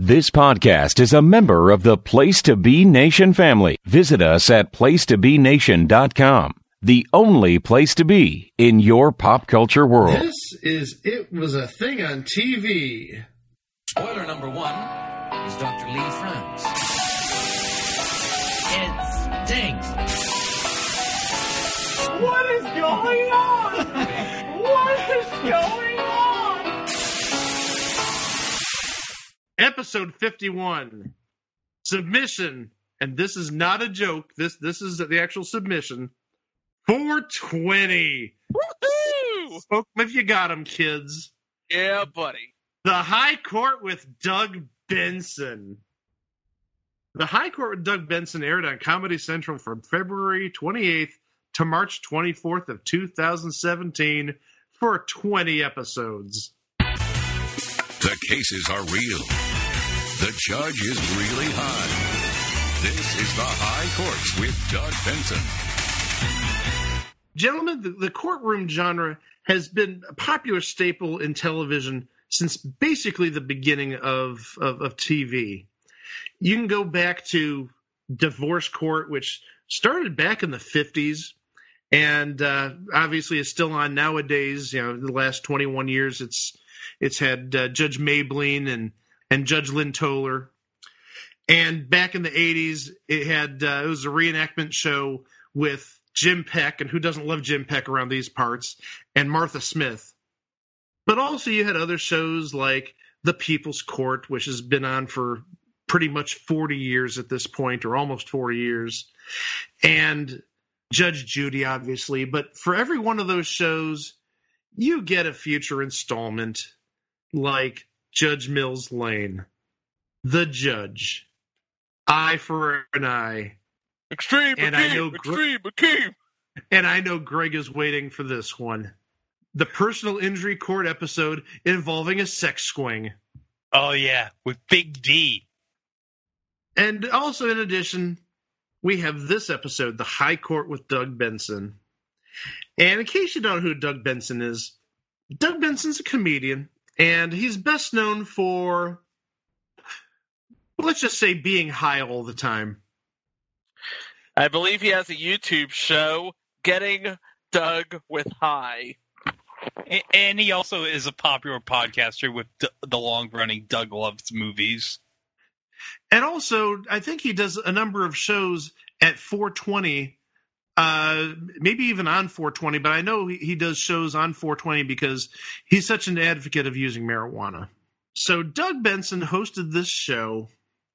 This podcast is a member of the Place to Be Nation family. Visit us at placetobenation.com, the only place to be in your pop culture world. This is It Was a Thing on TV. Spoiler number one is Dr. Lee Franz. It stinks. What is going on? What is going on? Episode 51. Submission. And this is not a joke. This is the actual submission. 420. Woohoo! Spoke if you got them, kids. Yeah, buddy. The High Court with Doug Benson. The High Court with Doug Benson aired on Comedy Central from February 28th to March 24th of 2017 for 20 episodes. The cases are real. The judge is really hot. This is the High Court with Doug Benson. Gentlemen, the courtroom genre has been a popular staple in television since basically the beginning of TV. You can go back to Divorce Court, which started back in the 50s and obviously is still on nowadays. You know, the last 21 years, it's had Judge Maybelline and Judge Lynn Toler. And back in the 80s, it was a reenactment show with Jim Peck, and who doesn't love Jim Peck around these parts, and Martha Smith. But also you had other shows like The People's Court, which has been on for pretty much 40 years at this point, or almost 40 years, and Judge Judy, obviously. But for every one of those shows, you get a future installment like Judge Mills Lane, The Judge, Eye for an Eye. Extreme, And extreme. And I know Greg is waiting for this one. The Personal Injury Court episode involving a sex swing. Oh, yeah, with Big D. And also, in addition, we have this episode, The High Court with Doug Benson. And in case you don't know who Doug Benson is, Doug Benson's a comedian, and he's best known for, let's just say, being high all the time. I believe he has a YouTube show, Getting Doug with High. And he also is a popular podcaster with the long-running Doug Loves Movies. And also, I think he does a number of shows at 420, maybe even on 420, but I know he does shows on 420 because he's such an advocate of using marijuana. So Doug Benson hosted this show,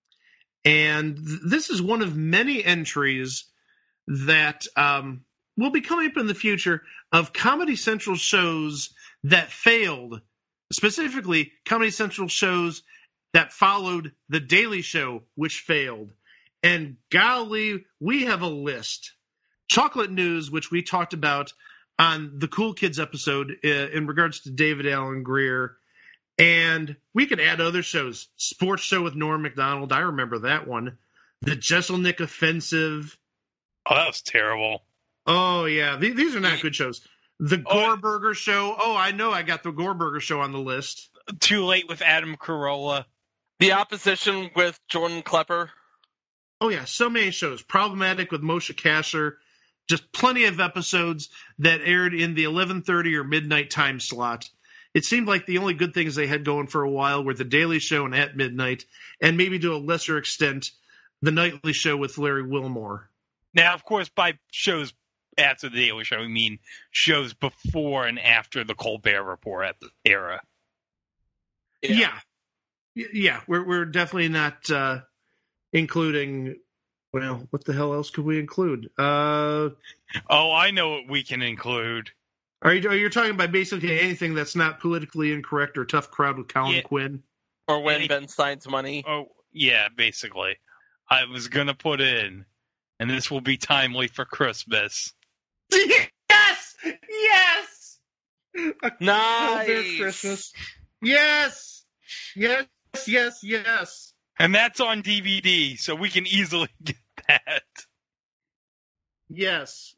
and this is one of many entries that will be coming up in the future of Comedy Central shows that failed, specifically Comedy Central shows that followed The Daily Show, which failed. And golly, we have a list. Chocolate News, which we talked about on the Cool Kids episode in regards to David Alan Grier. And we could add other shows. Sports Show with Norm Macdonald. I remember that one. The Jesselnick Offensive. Oh, that was terrible. Oh, yeah. These are not good shows. The Gorburger Show. Oh, I know I got the Gorburger Show on the list. Too Late with Adam Carolla. The Opposition with Jordan Klepper. Oh, yeah. So many shows. Problematic with Moshe Kasher. Just plenty of episodes that aired in the 11:30 or midnight time slot. It seemed like the only good things they had going for a while were The Daily Show and At Midnight, and maybe to a lesser extent, The Nightly Show with Larry Wilmore. Now, of course, by shows after The Daily Show, we mean shows before and after the Colbert Report era. Yeah. We're definitely not including. Well, what the hell else could we include? Oh, I know what we can include. Are you talking about basically anything that's not politically incorrect or Tough Crowd with Colin Quinn? Or When Ben Stein's Money. Oh, yeah, basically. I was going to put in, and this will be timely for Christmas. Yes! Yes! Nice! Christmas. Yes! Yes, yes, yes. And that's on DVD, so we can easily get that. Yes.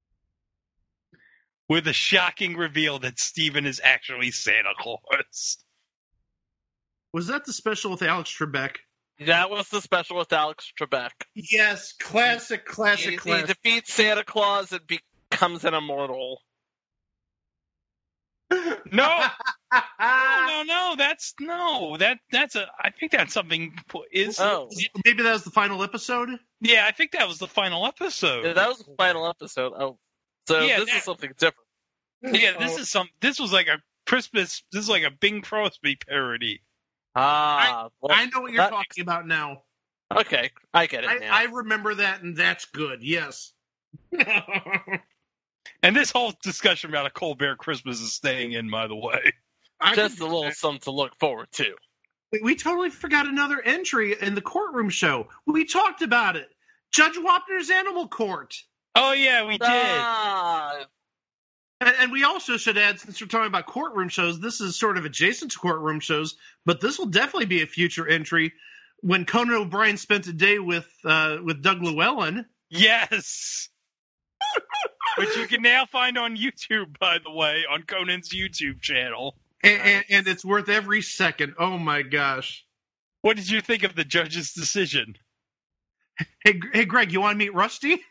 With a shocking reveal that Steven is actually Santa Claus. Was that the special with Alex Trebek? That was the special with Alex Trebek. Yes, classic. He defeats Santa Claus and becomes an immortal. No, that's I think that's something is. Oh, Maybe that was the final episode? Yeah, I think that was the final episode. yeah, that was the final episode. Oh, so Yeah, this is something different. Yeah, this was like a Christmas. This is like a Bing Crosby parody. Well, I know what you're that talking about now. Okay, I get it now. I remember that, and that's good, yes. And this whole discussion about a Colbert Christmas is staying in, by the way. Just a little something to look forward to. We totally forgot another entry in the courtroom show. We talked about it. Judge Wapner's Animal Court. Oh, yeah, we did. And we also should add, since we're talking about courtroom shows, this is sort of adjacent to courtroom shows, but this will definitely be a future entry when Conan O'Brien spent a day with Doug Llewellyn. Yes. Which you can now find on YouTube, by the way, on Conan's YouTube channel. And it's worth every second. Oh, my gosh. What did you think of the judge's decision? Hey, Greg, you want to meet Rusty?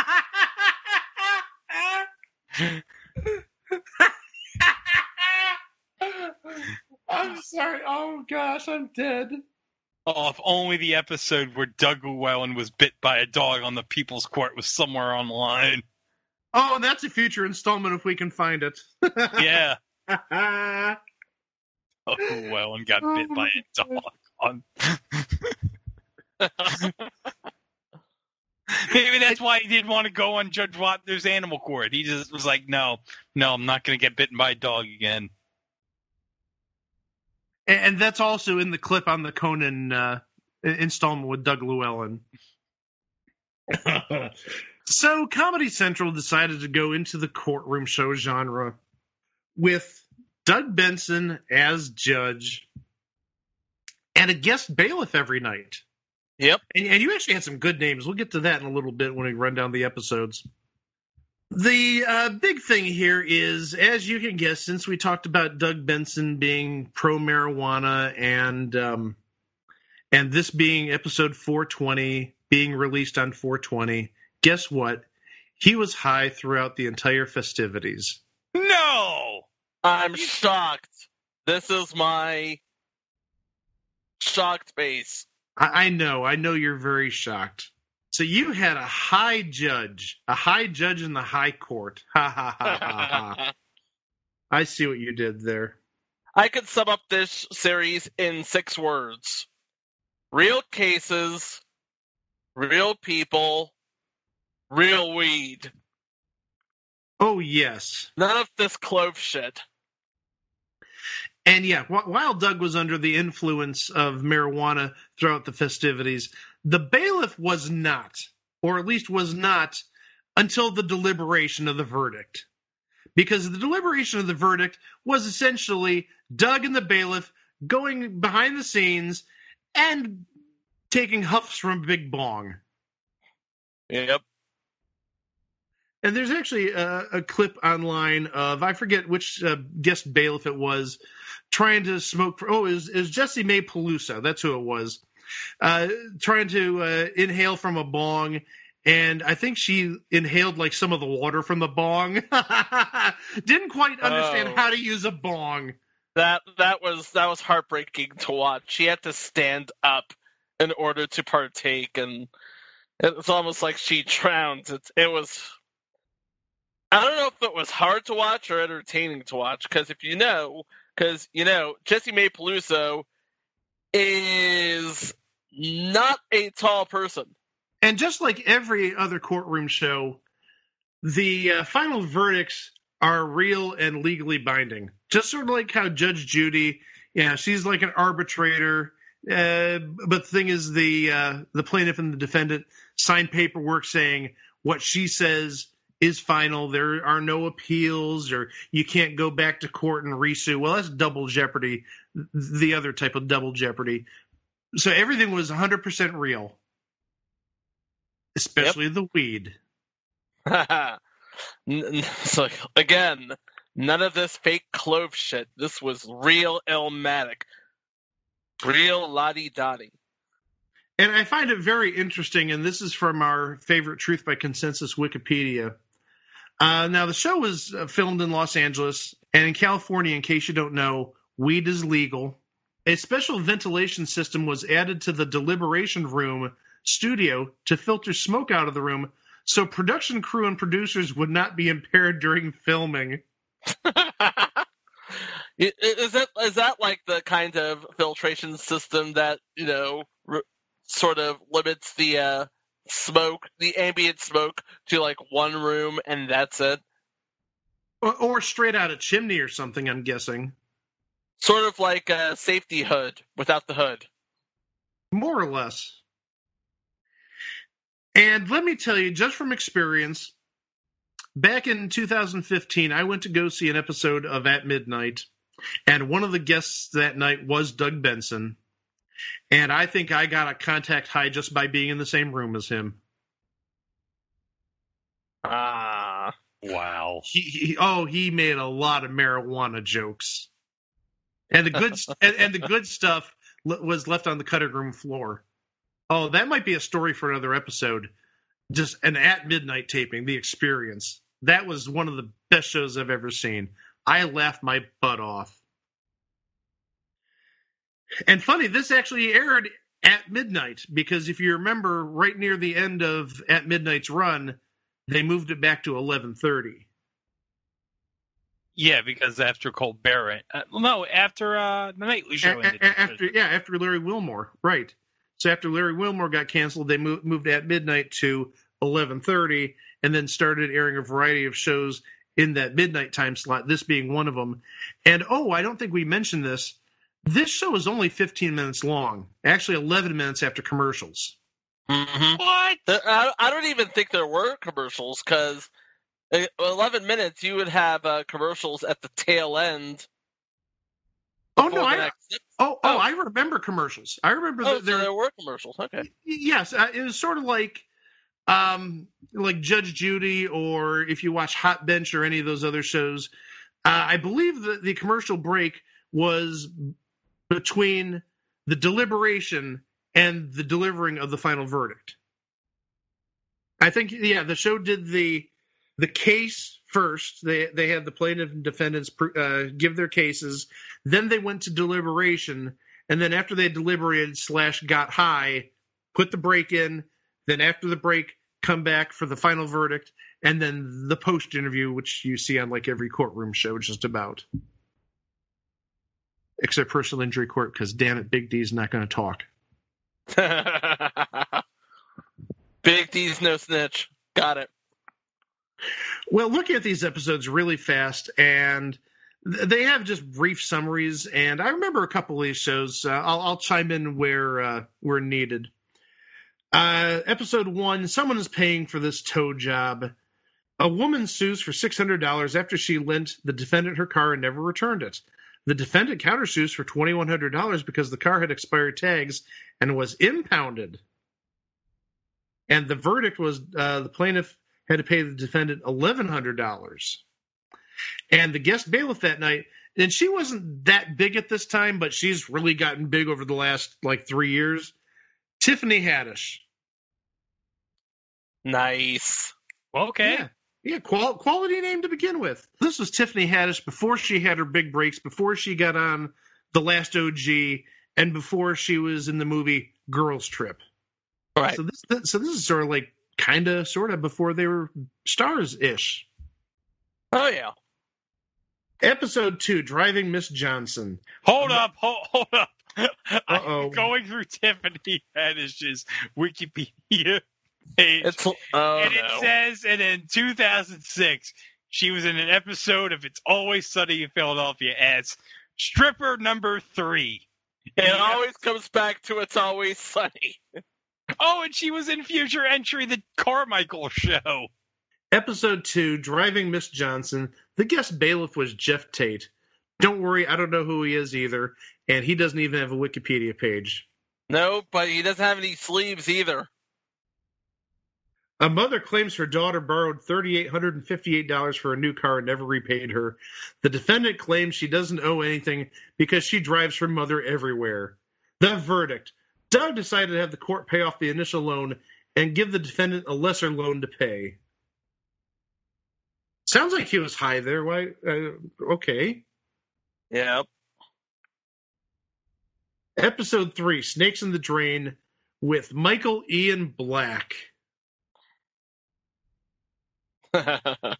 I'm sorry. Oh, gosh, I'm dead. Oh, if only the episode where Doug Llewellyn was bit by a dog on the People's Court was somewhere online. Oh, that's a future installment if we can find it. Yeah. Oh, Llewellyn got bit by a dog. Maybe that's why he didn't want to go on Judge Wapner's Animal Court. He just was like, no, I'm not going to get bitten by a dog again. And that's also in the clip on the Conan installment with Doug Llewellyn. So Comedy Central decided to go into the courtroom show genre with Doug Benson as judge and a guest bailiff every night. Yep. And you actually had some good names. We'll get to that in a little bit when we run down the episodes. The big thing here is, as you can guess, since we talked about Doug Benson being pro-marijuana and this being episode 420, being released on 420, guess what? He was high throughout the entire festivities. No! I'm shocked. This is my shocked face. I know you're very shocked. So you had a high judge in the high court. Ha ha ha ha ha. I see what you did there. I could sum up this series in 6 words. Real cases, real people, real weed. Oh, yes. None of this clove shit. And yeah, while Doug was under the influence of marijuana throughout the festivities, the bailiff was not, or at least was not, until the deliberation of the verdict. Because the deliberation of the verdict was essentially Doug and the bailiff going behind the scenes and taking huffs from Big Bong. Yep. And there's actually a clip online of, I forget which guest bailiff it was, trying to smoke for, it was Jessie Mae Peluso, that's who it was, trying to inhale from a bong, and I think she inhaled like some of the water from the bong. Didn't quite understand how to use a bong. That was heartbreaking to watch. She had to stand up in order to partake, and it's almost like she drowned. It was. I don't know if it was hard to watch or entertaining to watch, because Jessie Mae Peluso is not a tall person. And just like every other courtroom show, the final verdicts are real and legally binding. Just sort of like how Judge Judy, she's like an arbitrator. But the thing is, the plaintiff and the defendant sign paperwork saying what she says is final. There are no appeals, or you can't go back to court and resue. Well, that's double jeopardy, the other type of double jeopardy. So everything was 100% real, especially the weed. So again, none of this fake clove shit. This was real Illmatic. Real lottie-dottie. And I find it very interesting, and this is from our favorite Truth by Consensus Wikipedia. Now, the show was filmed in Los Angeles, and in California, in case you don't know, weed is legal. A special ventilation system was added to the deliberation room studio to filter smoke out of the room, so production crew and producers would not be impaired during filming. Is that like the kind of filtration system that, sort of limits the smoke, the ambient smoke, to like one room and that's it? Or straight out a chimney or something, I'm guessing. Sort of like a safety hood without the hood. More or less. And let me tell you, just from experience, back in 2015, I went to go see an episode of At Midnight, and one of the guests that night was Doug Benson. And I think I got a contact high just by being in the same room as him. Wow. He made a lot of marijuana jokes. And the good and the good stuff was left on the cutting room floor. Oh, that might be a story for another episode. Just an At Midnight taping, the experience. That was one of the best shows I've ever seen. I laughed my butt off. And funny, this actually aired at midnight, because if you remember, right near the end of At Midnight's run, they moved it back to 11:30. Yeah, because after Colbert, after the Nightly Show ended. After Larry Wilmore, right. So after Larry Wilmore got canceled, they moved At Midnight to 11:30, and then started airing a variety of shows in that midnight time slot, this being one of them. And, I don't think we mentioned this. This show is only 15 minutes long, actually 11 minutes after commercials. Mm-hmm. What? I don't even think there were commercials, because 11 minutes, you would have commercials at the tail end. I remember commercials. I remember there were commercials. Okay. Yes, it was sort of like Judge Judy, or if you watch Hot Bench or any of those other shows. I believe that the commercial break was between the deliberation and the delivering of the final verdict. I think, the show did the case first. They had the plaintiff and defendants give their cases. Then they went to deliberation. And then after they deliberated / got high, put the break in. Then after the break, come back for the final verdict. And then the post interview, which you see on like every courtroom show just about. Except personal injury court, because damn it, Big D's not going to talk. Big D's no snitch. Got it. Well, looking at these episodes really fast, and they have just brief summaries, and I remember a couple of these shows. I'll chime in where needed. Episode 1, someone is paying for this tow job. A woman sues for $600 after she lent the defendant her car and never returned it. The defendant countersues for $2,100 because the car had expired tags and was impounded. And the verdict was the plaintiff had to pay the defendant $1,100. And the guest bailiff that night, and she wasn't that big at this time, but she's really gotten big over the last 3 years, Tiffany Haddish. Nice. Okay. Yeah, quality name to begin with. This was Tiffany Haddish before she had her big breaks, before she got on The Last OG, and before she was in the movie Girls Trip. Right. So this is sort of before they were stars-ish. Oh, yeah. Episode 2, Driving Miss Johnson. Hold up. Uh-oh. I'm going through Tiffany Haddish's Wikipedia page. It says, and in 2006, she was in an episode of It's Always Sunny in Philadelphia as stripper number 3. It always comes back to It's Always Sunny. Oh, and she was in future entry The Carmichael Show. Episode 2, Driving Miss Johnson. The guest bailiff was Jeff Tate. Don't worry, I don't know who he is either, and he doesn't even have a Wikipedia page. No, but he doesn't have any sleeves either. A mother claims her daughter borrowed $3,858 for a new car and never repaid her. The defendant claims she doesn't owe anything because she drives her mother everywhere. The verdict. Doug decided to have the court pay off the initial loan and give the defendant a lesser loan to pay. Sounds like he was high there. Why? Okay. Yep. Episode 3, Snakes in the Drain, with Michael Ian Black. A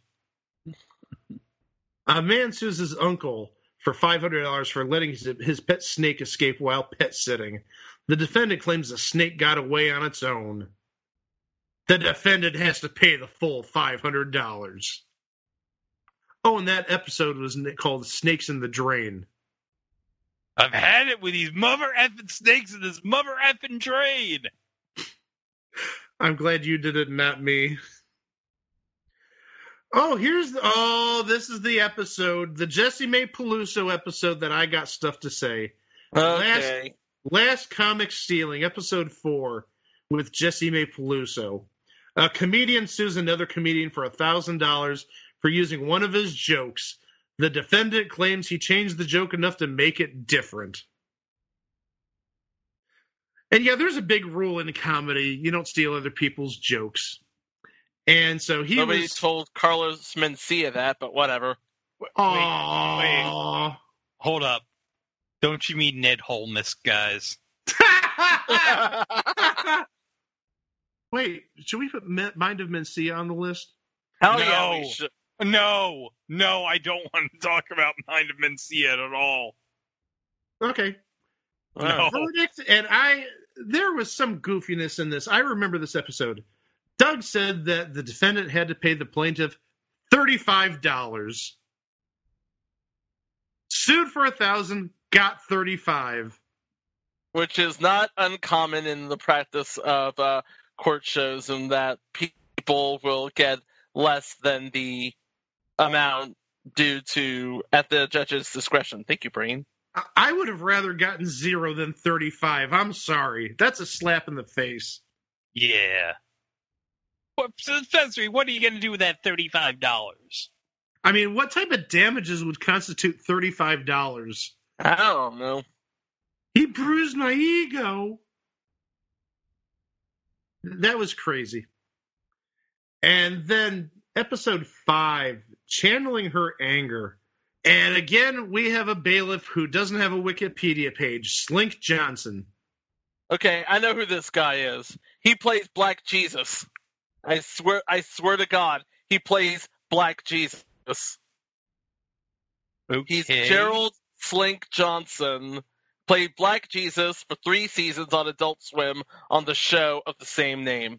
man sues his uncle for $500 for letting his pet snake escape while pet sitting. The defendant claims the snake got away on its own. The defendant has to pay the full $500. Oh, and that episode was called Snakes in the Drain. I've had it with these mother effing snakes in this mother effing drain. I'm glad you did it, not me. Oh, this is the episode, the Jesse May Peluso episode that I got stuff to say. Okay. Last Comic Stealing, episode 4, with Jesse May Peluso. A comedian sues another comedian for $1,000 for using one of his jokes. The defendant claims he changed the joke enough to make it different. And yeah, there's a big rule in comedy. You don't steal other people's jokes. And so Nobody told Carlos Mencia that, but whatever. Wait. Hold up. Don't you mean Ned Holmes, guys? Wait, should we put Mind of Mencia on the list? Hell yeah, we should. No, I don't want to talk about Mind of Mencia at all. Okay. No. Verdict, and there was some goofiness in this. I remember this episode. Doug said that the defendant had to pay the plaintiff $35. Sued for $1,000, got $35. Which is not uncommon in the practice of court shows, in that people will get less than the amount due to at the judge's discretion. Thank you, Brain. I would have rather gotten 0 than 35. I'm sorry. That's a slap in the face. Yeah. Spencer, what are you going to do with that $35? I mean, what type of damages would constitute $35? I don't know. He bruised my ego. That was crazy. And then episode 5, channeling her anger. And again, we have a bailiff who doesn't have a Wikipedia page, Slink Johnson. Okay, I know who this guy is. He plays Black Jesus. I swear to God, he plays Black Jesus. Okay. He's Gerald Slink Johnson. Played Black Jesus for 3 seasons on Adult Swim on the show of the same name.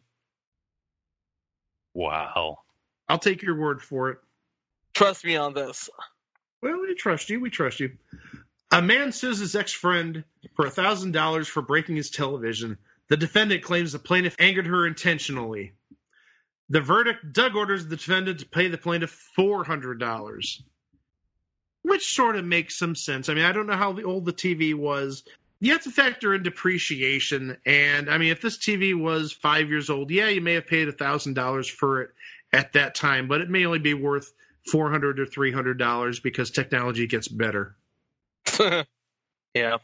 Wow. I'll take your word for it. Trust me on this. Well, we trust you. We trust you. A man sues his ex-friend for $1,000 for breaking his television. The defendant claims the plaintiff angered her intentionally. The verdict, Doug orders the defendant to pay the plaintiff $400. Which sort of makes some sense. I mean, I don't know how old the TV was. You have to factor in depreciation. And, I mean, if this TV was 5 years old, yeah, you may have paid $1,000 for it at that time. But it may only be worth $400 or $300 because technology gets better. Yeah.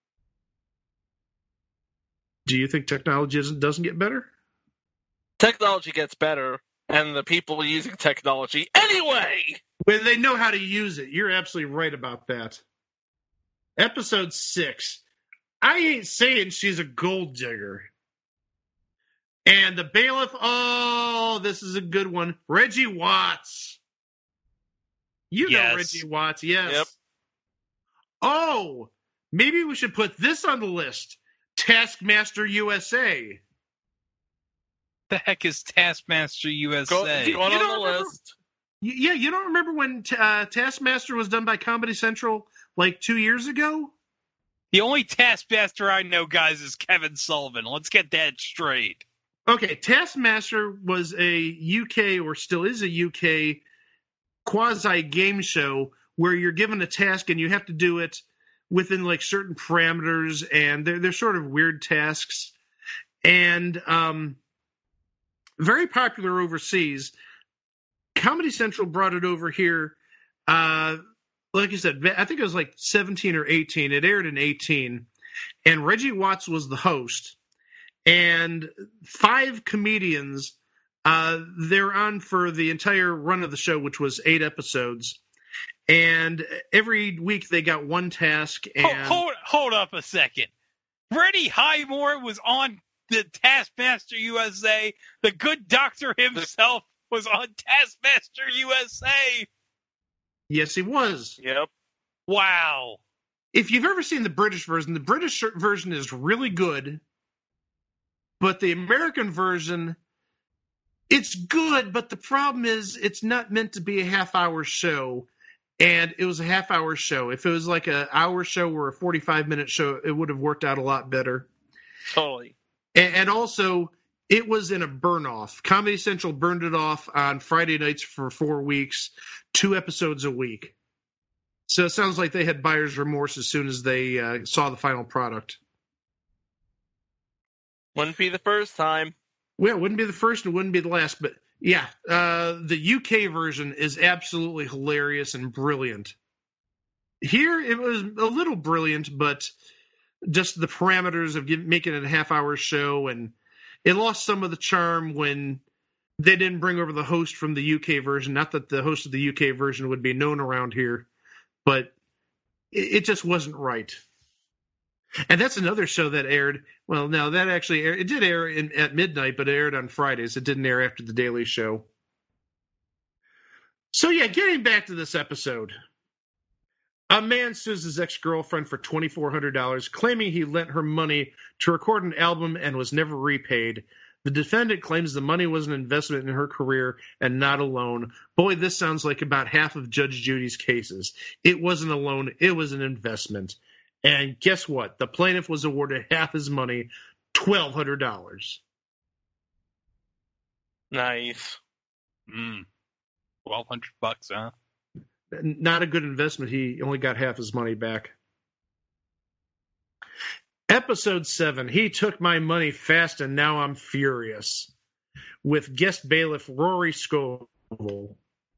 Do you think technology doesn't get better? Technology gets better, and the people using technology anyway! Well, they know how to use it. You're absolutely right about that. Episode 6. I ain't saying she's a gold digger. And the bailiff, this is a good one. Reggie Watts. You know Reggie Watts, yes. Yep. Oh, maybe we should put this on the list. Taskmaster USA. The heck is Taskmaster USA? Go on the list. Yeah, you don't remember when Taskmaster was done by Comedy Central like 2 years ago? The only Taskmaster I know, guys, is Kevin Sullivan. Let's get that straight. Okay, Taskmaster was a UK, or still is a UK, quasi-game show where you're given a task and you have to do it within like certain parameters, and they're sort of weird tasks. And very popular overseas. Comedy Central brought it over here. Like you said, I think it was like 17 or 18. It aired in 18. and Reggie Watts was the host, and 5 comedians. They're on for the entire run of the show, which was 8 episodes. And every week they got one task. And hold up a second. Freddie Highmore was on the Taskmaster USA. The good doctor himself was on Taskmaster USA. Yes, he was. Yep. Wow. If you've ever seen the British version is really good. But the American version, it's good, but the problem is it's not meant to be a half-hour show. And it was a half-hour show. If it was like an hour show or a 45-minute show, it would have worked out a lot better. Totally. And also, it was in a burn-off. Comedy Central burned it off on Friday nights for 4 weeks, 2 episodes a week. So it sounds like they had buyer's remorse as soon as they saw the final product. Wouldn't be the first time. Well, it wouldn't be the first and it wouldn't be the last, but yeah, the UK version is absolutely hilarious and brilliant. Here, it was a little brilliant, but just the parameters of making it a half-hour show, and it lost some of the charm when they didn't bring over the host from the UK version. Not that the host of the UK version would be known around here, but it just wasn't right. And that's another show that aired. Well, no, that actually aired. It did air at midnight, but it aired on Fridays. It didn't air after The Daily Show. So, yeah, getting back to this episode. A man sues his ex-girlfriend for $2,400, claiming he lent her money to record an album and was never repaid. The defendant claims the money was an investment in her career and not a loan. Boy, this sounds like about half of Judge Judy's cases. It wasn't a loan. It was an investment. And guess what? The plaintiff was awarded half his money, $1,200. Nice. $1,200, huh? Not a good investment. He only got half his money back. Episode 7, He Took My Money Fast and Now I'm Furious, with guest bailiff Rory Scovel.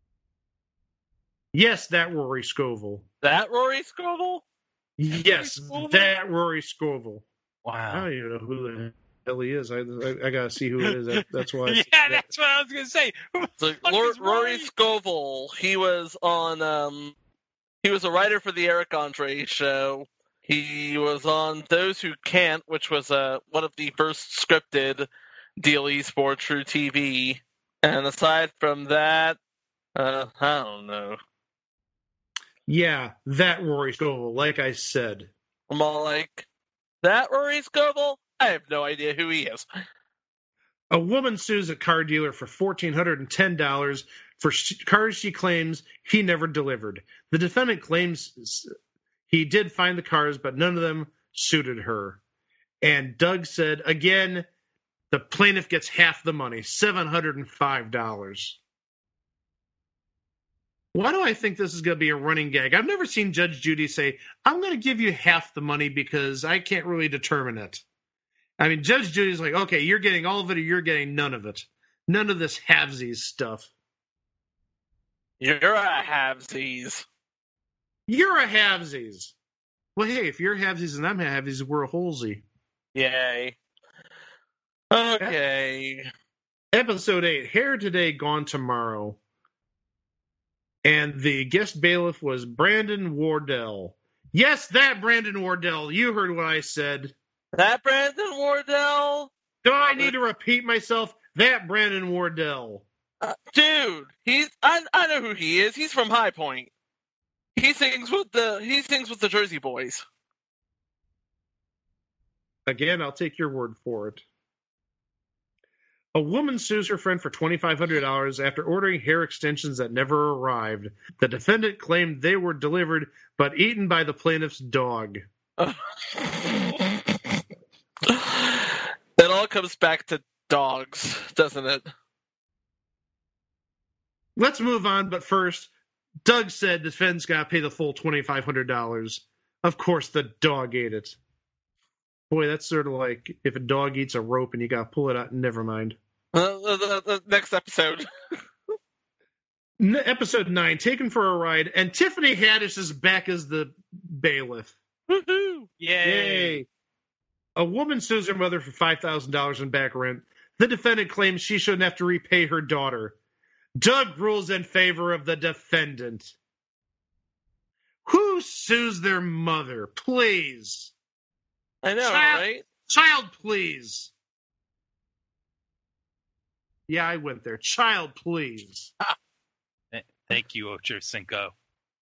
Yes, that Rory Scovel. That Rory Scovel? Yes, that Rory Scovel. Wow. I don't even know who the hell he is. I got to see who it is. That's why. Yeah, that's what I was going to say. So, Rory Scovel, he was on, he was a writer for the Eric Andre show. He was on Those Who Can't, which was one of the first scripted dealies for True TV. And aside from that, I don't know. Yeah, that Rory Scovel, like I said. I'm all like, that Rory Scovel? I have no idea who he is. A woman sues a car dealer for $1,410 for cars she claims he never delivered. The defendant claims he did find the cars, but none of them suited her. And Doug said, again, the plaintiff gets half the money, $705. Why do I think this is going to be a running gag? I've never seen Judge Judy say, I'm going to give you half the money because I can't really determine it. I mean, Judge Judy's like, okay, you're getting all of it or you're getting none of it. None of this halvesies stuff. You're a halvesies. You're a halvesies. Well, hey, if you're halvesies and I'm halvesies, we're a wholesy. Yay. Okay. Episode 8, Hair Today, Gone Tomorrow. And the guest bailiff was Brandon Wardell. Yes, that Brandon Wardell. You heard what I said. That Brandon Wardell? Do I need to repeat myself? That Brandon Wardell. Dude, I know who he is. He's from High Point. He sings with the Jersey Boys. Again, I'll take your word for it. A woman sues her friend for $2,500 after ordering hair extensions that never arrived. The defendant claimed they were delivered but eaten by the plaintiff's dog. It all comes back to dogs, doesn't it? Let's move on, but first, Doug said the defendant's got to pay the full $2,500. Of course, the dog ate it. Boy, that's sort of like if a dog eats a rope and you got to pull it out. Never mind. The next episode. Episode 9, Taken for a Ride, and Tiffany Haddish is back as the bailiff. Woohoo! Yay! A woman sues her mother for $5,000 in back rent. The defendant claims she shouldn't have to repay her daughter. Doug rules in favor of the defendant. Who sues their mother? Please. I know, right? Child, please. Yeah, I went there. Child, please. Thank you, Ocho Cinco.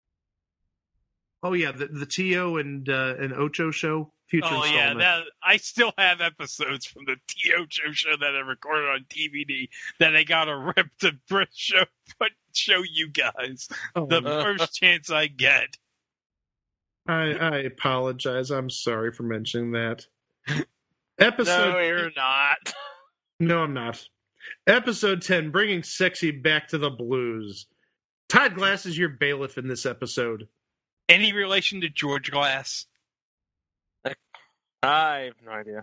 Oh yeah, the Tio and Ocho show. Future installment. Yeah, I still have episodes from the Tio show that I recorded on DVD that I got to rip the show you guys the first chance I get. I apologize. I'm sorry for mentioning that. Episode. No, you're not. No, I'm not. Episode 10, bringing sexy back to the blues. Todd Glass is your bailiff in this episode. Any relation to George Glass? I have no idea.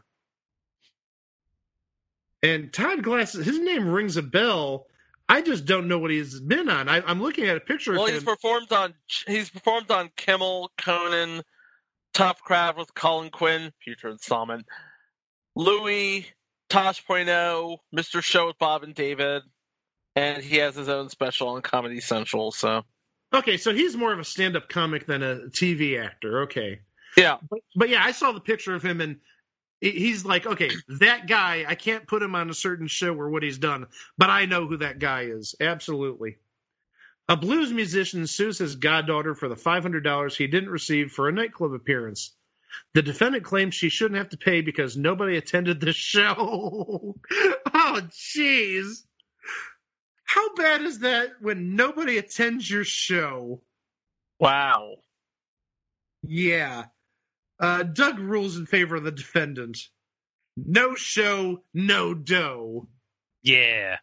And Todd Glass, his name rings a bell. I just don't know what he's been on. I'm looking at a picture of him. Well, he's performed on Kimmel, Conan, Top Crowd with Colin Quinn, future installment, Louis, Tosh.0, Mr. Show with Bob and David, and he has his own special on Comedy Central. So, okay, so he's more of a stand-up comic than a TV actor. Okay, yeah, but yeah, I saw the picture of him, and he's like, okay, that guy. I can't put him on a certain show or what he's done, but I know who that guy is. Absolutely. A blues musician sues his goddaughter for the $500 he didn't receive for a nightclub appearance. The defendant claims she shouldn't have to pay because nobody attended the show. Oh, jeez. How bad is that when nobody attends your show? Wow. Yeah. Doug rules in favor of the defendant. No show, no dough. Yeah.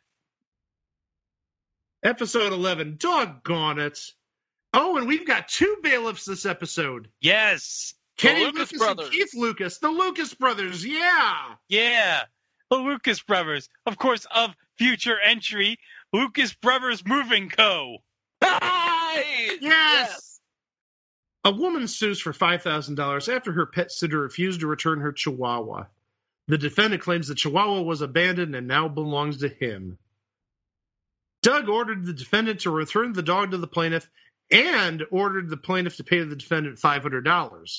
Episode 11, doggone it. Oh, and we've got two bailiffs this episode. Yes. Kenny Lucas Lucas brothers. and Keith Lucas. The Lucas brothers, yeah. Yeah. The Lucas Brothers. Of course, of future entry, Lucas Brothers Moving Co. Hey! Yes. A woman sues for $5,000 after her pet sitter refused to return her chihuahua. The defendant claims the chihuahua was abandoned and now belongs to him. Doug ordered the defendant to return the dog to the plaintiff and ordered the plaintiff to pay the defendant $500.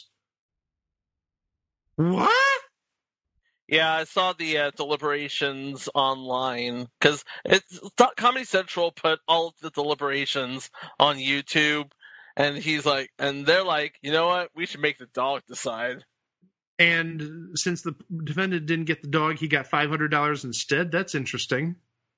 What? Yeah, I saw the deliberations online because Comedy Central put all of the deliberations on YouTube, and they're like, you know what? We should make the dog decide. And since the defendant didn't get the dog, he got $500 instead. That's interesting.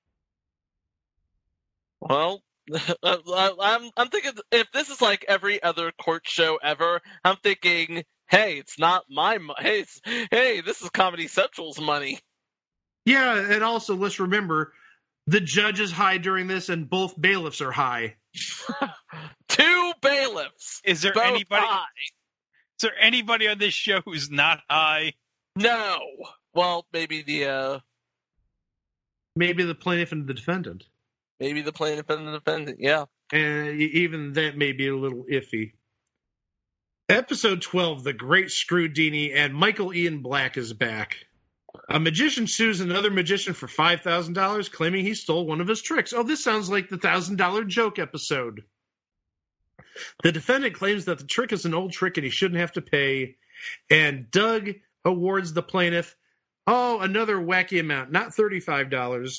Well, I'm thinking if this is like every other court show ever, I'm thinking, hey, it's not my money. Hey, this is Comedy Central's money. Yeah, and also let's remember, the judge is high during this, and both bailiffs are high. Two bailiffs. Is there anybody on this show who's not high? No. Well, maybe the plaintiff and the defendant. Maybe the plaintiff and the defendant, yeah. And even that may be a little iffy. Episode 12, The Great Screwdini, and Michael Ian Black is back. A magician sues another magician for $5,000, claiming he stole one of his tricks. Oh, this sounds like the $1,000 joke episode. The defendant claims that the trick is an old trick and he shouldn't have to pay. And Doug awards the plaintiff, another wacky amount, not $35,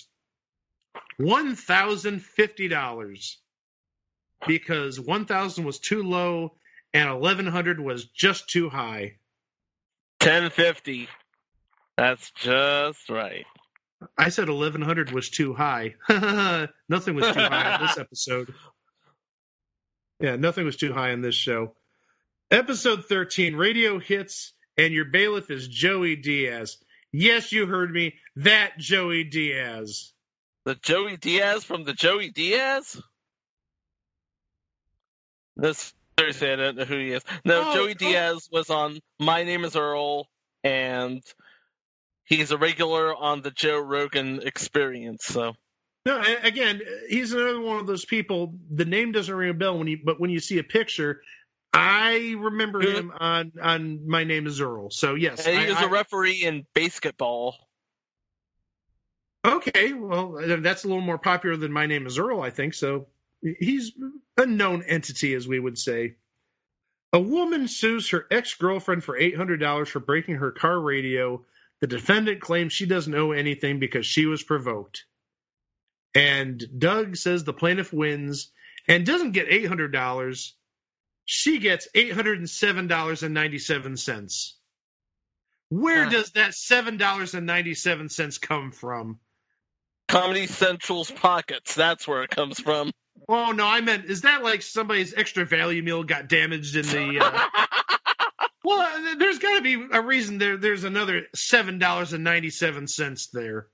$1,050. Because $1,000 was too low and $1,100 was just too high. $1,050. That's just right. I said 1,100 was too high. Nothing was too high in this episode. Yeah, nothing was too high in this show. Episode 13, Radio Hits, and your bailiff is Joey Diaz. Yes, you heard me. That Joey Diaz. The Joey Diaz from the Joey Diaz? Seriously, I don't know who he is. No, Joey Diaz was on My Name is Earl, and he's a regular on the Joe Rogan Experience. So, no, again, he's another one of those people. The name doesn't ring a bell but when you see a picture, I remember him on My Name is Earl. So, yes. And he was a referee in basketball. Okay, well, that's a little more popular than My Name is Earl, I think. So he's a known entity, as we would say. A woman sues her ex-girlfriend for $800 for breaking her car radio. The defendant claims she doesn't owe anything because she was provoked. And Doug says the plaintiff wins and doesn't get $800. She gets $807.97. Where does that $7.97 come from? Comedy Central's pockets. That's where it comes from. Oh, no, I meant, is that like somebody's extra value meal got damaged in the... Well, there's got to be a reason there's another $7.97 there.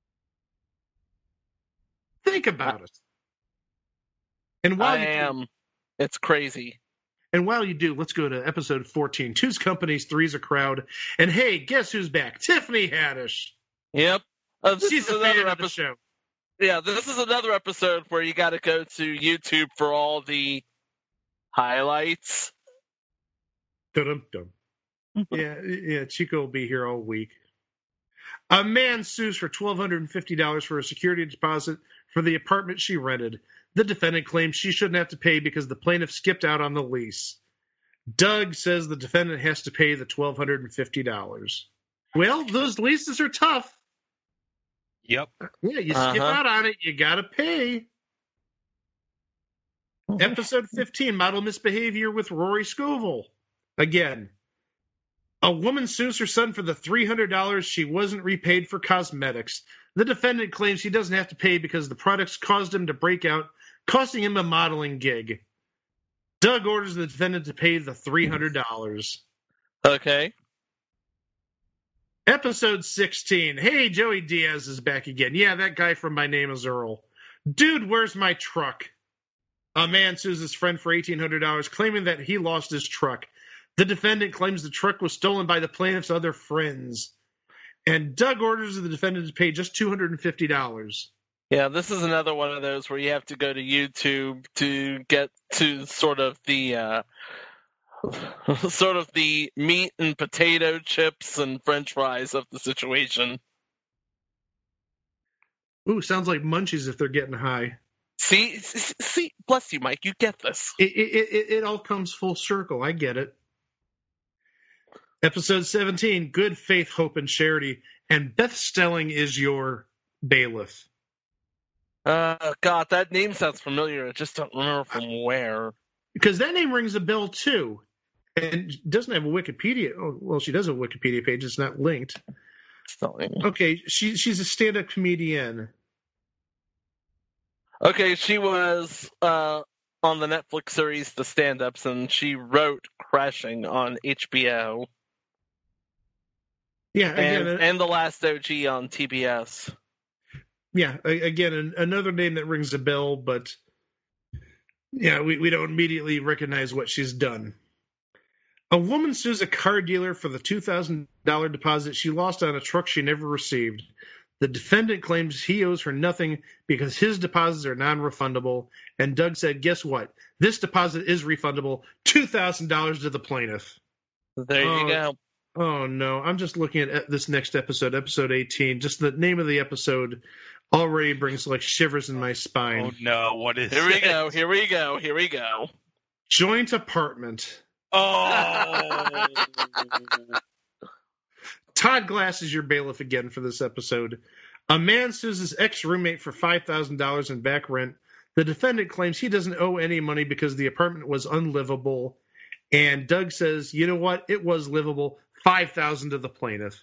Think about it. And while it's crazy. And while you do, let's go to episode 14. Two's Companies, Three's a Crowd. And hey, guess who's back? Tiffany Haddish. Yep. She's another episode. Yeah, this is another episode where you got to go to YouTube for all highlights. Dum-dum-dum. Yeah, Chico will be here all week. A man sues for $1,250 for a security deposit for the apartment she rented. The defendant claims she shouldn't have to pay because the plaintiff skipped out on the lease. Doug says the defendant has to pay the $1,250. Well, those leases are tough. Yep. Yeah, you skip out on it, you gotta pay. Episode 15, Model Misbehavior with Rory Scovel. Again, a woman sues her son for the $300 she wasn't repaid for cosmetics. The defendant claims he doesn't have to pay because the products caused him to break out, costing him a modeling gig. Doug orders the defendant to pay the $300. Okay. Episode 16. Hey, Joey Diaz is back again. Yeah, that guy from My Name is Earl. Dude, where's my truck? A man sues his friend for $1,800, claiming that he lost his truck. The defendant claims the truck was stolen by the plaintiff's other friends. And Doug orders the defendant to pay just $250. Yeah, this is another one of those where you have to go to YouTube to get to sort of the meat and potato chips and French fries of the situation. Ooh, sounds like Munchies if they're getting high. See, bless you, Mike. You get this. It all comes full circle. I get it. Episode 17, Good Faith, Hope, and Charity. And Beth Stelling is your bailiff. God, that name sounds familiar. I just don't remember from where. Because that name rings a bell, too. And doesn't have a Wikipedia. Oh, well, she does have a Wikipedia page. It's not linked. Okay, she's a stand-up comedian. Okay, she was on the Netflix series The Stand-Ups, and she wrote Crashing on HBO. Yeah, again, and The Last OG on TBS. Yeah, again, another name that rings a bell, but yeah, we don't immediately recognize what she's done. A woman sues a car dealer for the $2,000 deposit she lost on a truck she never received. The defendant claims he owes her nothing because his deposits are non-refundable. And Doug said, guess what? This deposit is refundable. $2,000 to the plaintiff. There you go. Oh, no. I'm just looking at this next episode, episode 18. Just the name of the episode already brings like shivers in my spine. Oh, no. What is Here we go. Joint apartment. Oh. Todd Glass is your bailiff again for this episode. A man sues his ex-roommate for $5,000 in back rent. The defendant claims he doesn't owe any money because the apartment was unlivable. And Doug says, you know what? It was livable. $5,000 to the plaintiff.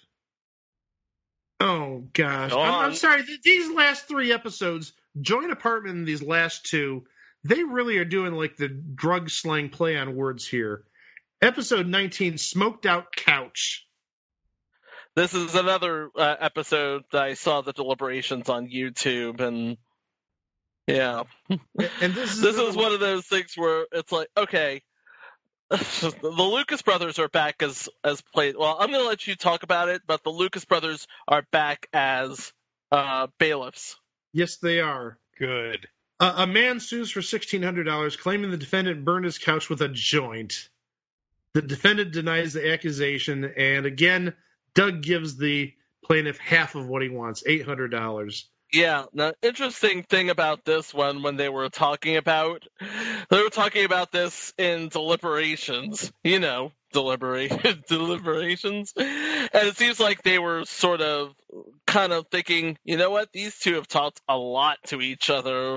Oh, gosh. I'm sorry. These last three episodes, joint apartment and these last two, they really are doing like the drug slang play on words here. Episode 19, Smoked Out Couch. This is another episode that I saw the deliberations on YouTube, and yeah. And this is one of those things where it's like, okay, the Lucas brothers are back as played. Well, I'm going to let you talk about it, but the Lucas brothers are back as bailiffs. Yes, they are. Good. A man sues for $1,600, claiming the defendant burned his couch with a joint. The defendant denies the accusation, and again, Doug gives the plaintiff half of what he wants, $800. Yeah, the interesting thing about this one, when they were talking about this in deliberations, deliberations, and it seems like they were sort of kind of thinking, you know what, these two have talked a lot to each other,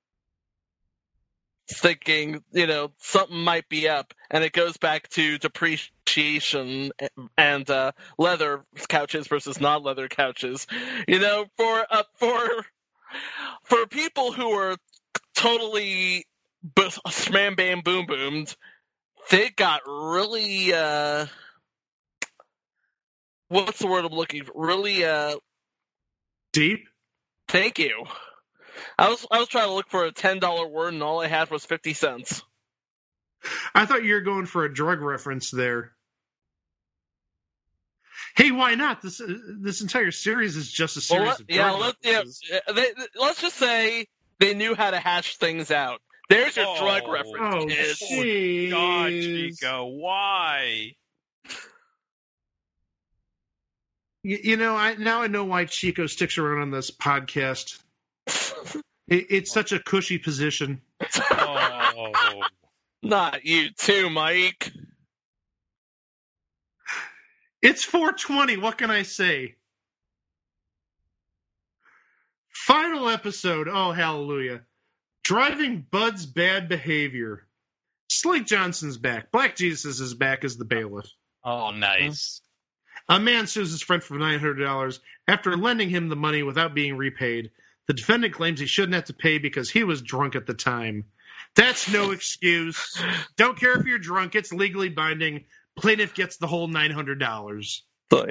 thinking, something might be up, and it goes back to depreciation and leather couches versus non-leather couches. For people who are totally slam bam boom boomed, they got really what's the word I'm looking for? Really deep. Thank you. I was trying to look for a $10 word, and all I had was 50 cents. I thought you were going for a drug reference there. Hey, why not? This entire series is just a series of drug references. Let's just say they knew how to hash things out. There's your drug reference. Oh, God, Chico, why? I know why Chico sticks around on this podcast. It's such a cushy position. Oh. Not you too, Mike. It's 420. What can I say? Final episode. Oh, hallelujah. Driving Bud's bad behavior. Slink Johnson's back. Black Jesus is back as the bailiff. Oh, nice. A man sues his friend for $900 after lending him the money without being repaid. The defendant claims he shouldn't have to pay because he was drunk at the time. That's no excuse. Don't care if you're drunk. It's legally binding. Plaintiff gets the whole $900.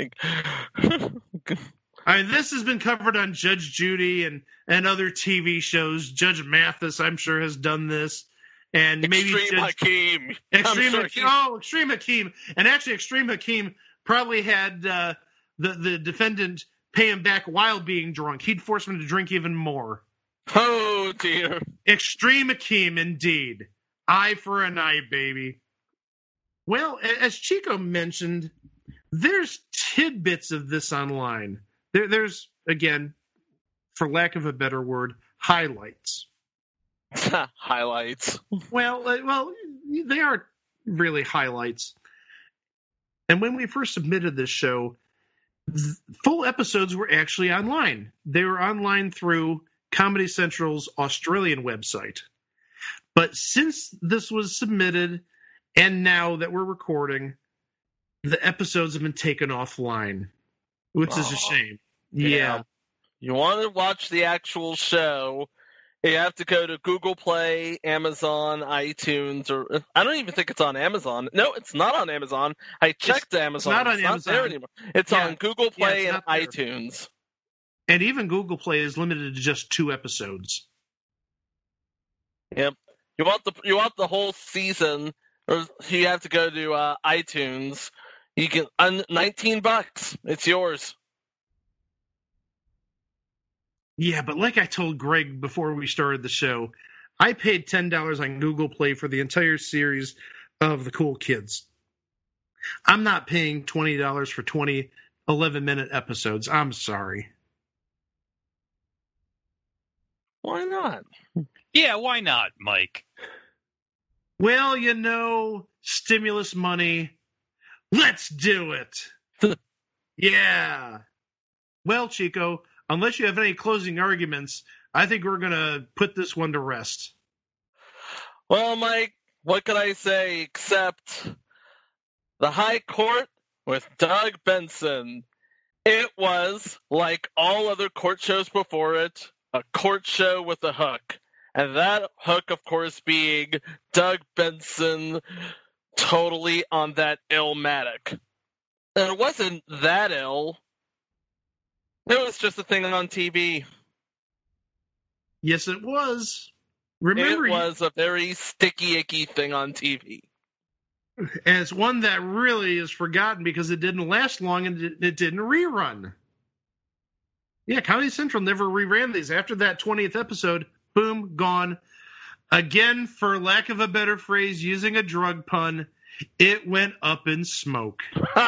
This has been covered on Judge Judy and other TV shows. Judge Mathis, I'm sure, has done this. And Extreme Hakeem. Extreme Hakeem. And actually, Extreme Hakeem probably had the defendant pay him back while being drunk. He'd force him to drink even more. Oh, dear. Extreme Hakeem, indeed. Eye for an eye, baby. Well, as Chico mentioned, there's tidbits of this online. There's, again, for lack of a better word, highlights. Highlights. Well, they are really highlights. And when we first submitted this show, full episodes were actually online. They were online through Comedy Central's Australian website. But since this was submitted, and now that we're recording, the episodes have been taken offline, which is a shame. Yeah. You want to watch the actual show, you have to go to Google Play, Amazon, iTunes, or I don't even think it's on Amazon. No, it's not on Amazon. I checked Amazon. It's not on Amazon. Not there anymore. It's on Google Play and iTunes. And even Google Play is limited to just 2 episodes. Yep. You want the whole season, or you have to go to iTunes. You can $19. It's yours. Yeah, but like I told Greg before we started the show, I paid $10 on Google Play for the entire series of The Cool Kids. I'm not paying $20 for 20 11-minute episodes. I'm sorry. Why not? Yeah, why not, Mike? Well, stimulus money. Let's do it. Yeah. Well, Chico, unless you have any closing arguments, I think we're going to put this one to rest. Well, Mike, what can I say except the High Court with Doug Benson? It was, like all other court shows before it, a court show with a hook. And that hook, of course, being Doug Benson totally on that Illmatic. And it wasn't that ill. It was just a thing on TV. Yes, it was. Remember, it was a very sticky, icky thing on TV. And it's one that really is forgotten because it didn't last long and it didn't rerun. Yeah, Comedy Central never reran these. After that 20th episode, boom, gone. Again, for lack of a better phrase, using a drug pun, it went up in smoke.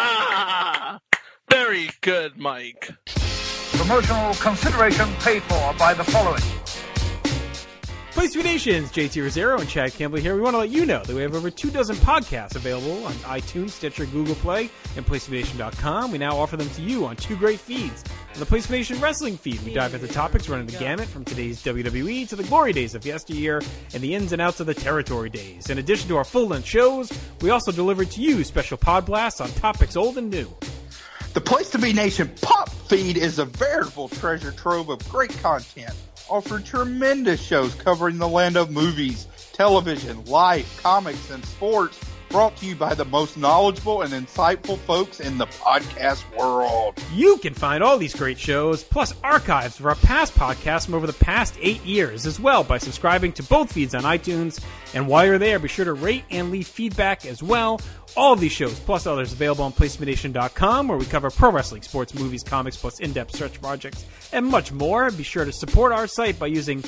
Very good, Mike. Promotional consideration paid for by the following. Place to Be Nations, JT Rosero and Chad Campbell here. We want to let you know that we have over 24 podcasts available on iTunes, Stitcher, Google Play, and PlaceToBeNation.com. We now offer them to you on 2 great feeds. On the Place to Be Nation Wrestling feed, we dive into topics running the gamut from today's WWE to the glory days of yesteryear and the ins and outs of the territory days. In addition to our full-length shows, we also deliver to you special pod blasts on topics old and new. The Place to Be Nation Pop feed is a veritable treasure trove of great content. Offered tremendous shows covering the land of movies, television, life, comics, and sports, brought to you by the most knowledgeable and insightful folks in the podcast world. You can find all these great shows, plus archives of our past podcasts from over the past 8 years as well by subscribing to both feeds on iTunes. And while you're there, be sure to rate and leave feedback as well. All of these shows, plus others, available on PlaceToBeNation.com, where we cover pro wrestling, sports, movies, comics, plus in-depth search projects, and much more. Be sure to support our site by using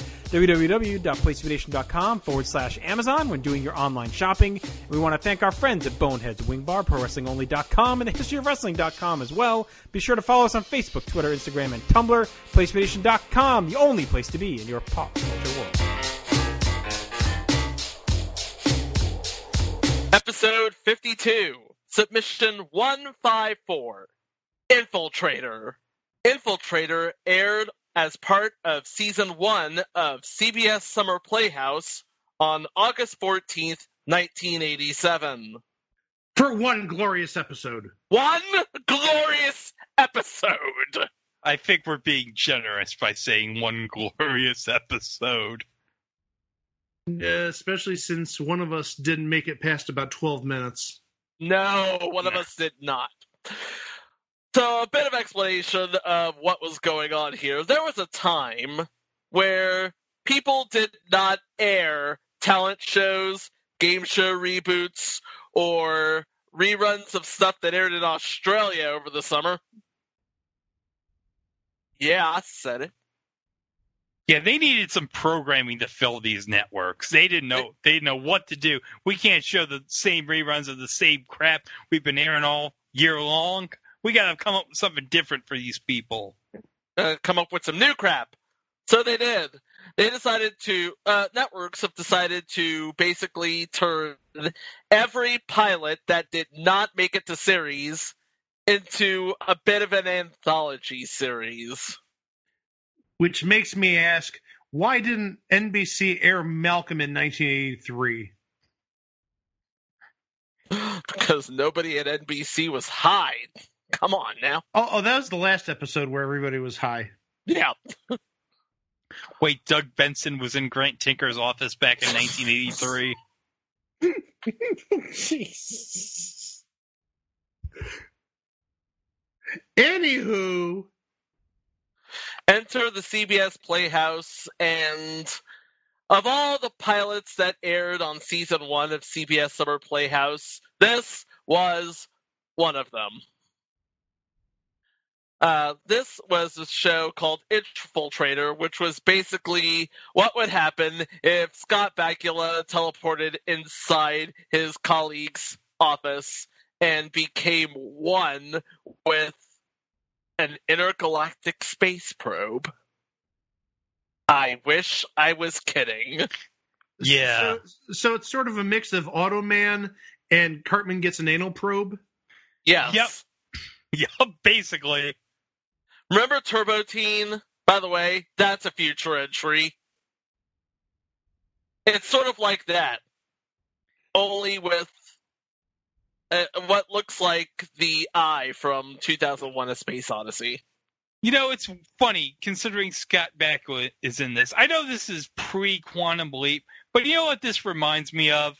www.PlaceToBeNation.com/Amazon when doing your online shopping. And we want to thank our friends at Boneheads, Wing Bar, ProWrestlingOnly.com, and TheHistoryOfWrestling.com as well. Be sure to follow us on Facebook, Twitter, Instagram, and Tumblr. PlaceToBeNation.com, the only place to be in your pop culture world. Episode 52, Submission 154, Infiltrator. Infiltrator aired as part of Season 1 of CBS Summer Playhouse on August 14th, 1987. For one glorious episode. One glorious episode! I think we're being generous by saying one glorious episode. Yeah, especially since one of us didn't make it past about 12 minutes. No, one of us did not. So, a bit of explanation of what was going on here. There was a time where people did not air talent shows, game show reboots, or reruns of stuff that aired in Australia over the summer. Yeah, I said it. Yeah, they needed some programming to fill these networks. They didn't know what to do. We can't show the same reruns of the same crap we've been airing all year long. We got to come up with something different for these people. Come up with some new crap. So they did. They decided to, networks have decided to basically turn every pilot that did not make it to series into a bit of an anthology series. Which makes me ask, why didn't NBC air Malcolm in 1983? Because nobody at NBC was high. Come on now. Oh, that was the last episode where everybody was high. Yeah. Wait, Doug Benson was in Grant Tinker's office back in 1983. Jesus. Anywho. Enter the CBS Playhouse, and of all the pilots that aired on Season 1 of CBS Summer Playhouse, this was one of them. This was a show called Infiltrator, which was basically what would happen if Scott Bakula teleported inside his colleague's office and became one with an intergalactic space probe. I wish I was kidding. Yeah. So it's sort of a mix of Automan and Cartman gets an anal probe? Yes. Yep. Yep, basically. Remember Turbo Teen? By the way, that's a future entry. It's sort of like that. Only with what looks like the Eye from 2001: A Space Odyssey. You know, it's funny, considering Scott Bakula is in this. I know this is pre-Quantum Leap, but you know what this reminds me of?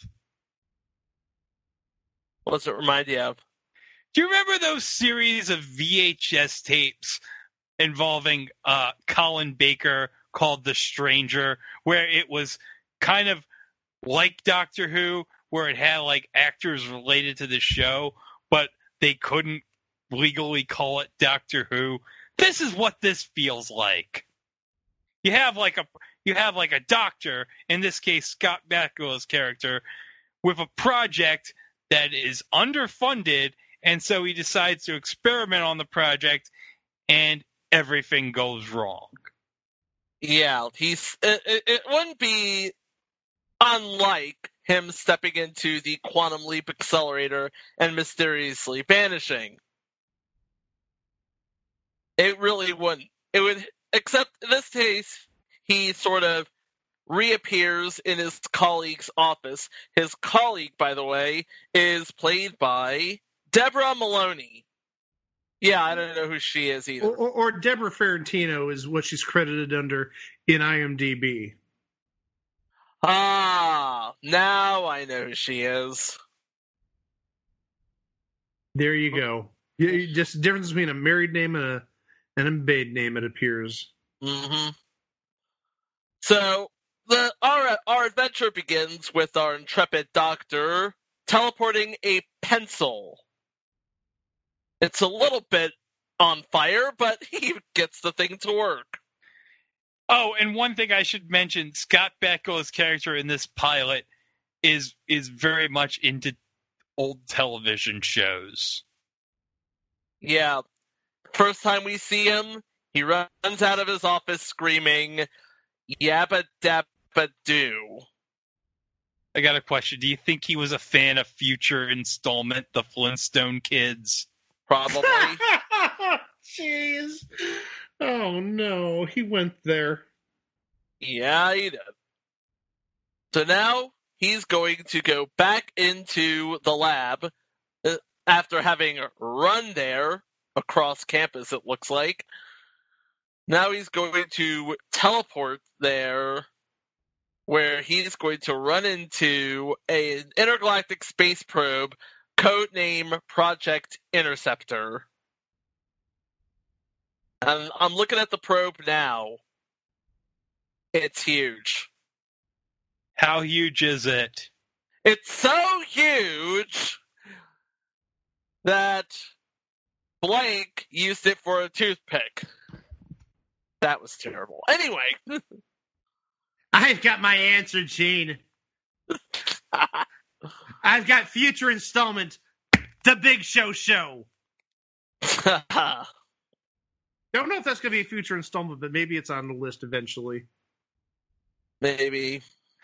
What's it remind you of? Do you remember those series of VHS tapes involving Colin Baker called The Stranger, where it was kind of like Doctor Who, where it had like actors related to the show, but they couldn't legally call it Doctor Who? This is what this feels like. You have like you have like a doctor, in this case Scott Bakula's character, with a project that is underfunded, and so he decides to experiment on the project, and everything goes wrong. Yeah, it wouldn't be unlike him stepping into the quantum leap accelerator and mysteriously vanishing. It really wouldn't. It would, except in this case, he sort of reappears in his colleague's office. His colleague, by the way, is played by Deborah Maloney. Yeah, I don't know who she is either. Or Deborah Ferrantino is what she's credited under in IMDb. Ah, now I know who she is. There you go. Just the difference between a married name and a maiden name, it appears. Mm-hmm. So, our adventure begins with our intrepid doctor teleporting a pencil. It's a little bit on fire, but he gets the thing to work. Oh, and one thing I should mention, Scott Bakula's character in this pilot is very much into old television shows. Yeah. First time we see him, he runs out of his office screaming, "Yabba dabba doo." I got a question. Do you think he was a fan of future installment, The Flintstone Kids? Probably. Jeez. Oh, no. He went there. Yeah, he did. So now he's going to go back into the lab after having run there across campus, it looks like. Now he's going to teleport there, where he's going to run into an intergalactic space probe, codename Project Interceptor. And I'm looking at the probe now. It's huge. How huge is it? It's so huge that Blank used it for a toothpick. That was terrible. Anyway. I've got my answer, Gene. I've got future installment, The Big Show. Don't know if that's going to be a future installment, but maybe it's on the list eventually. Maybe.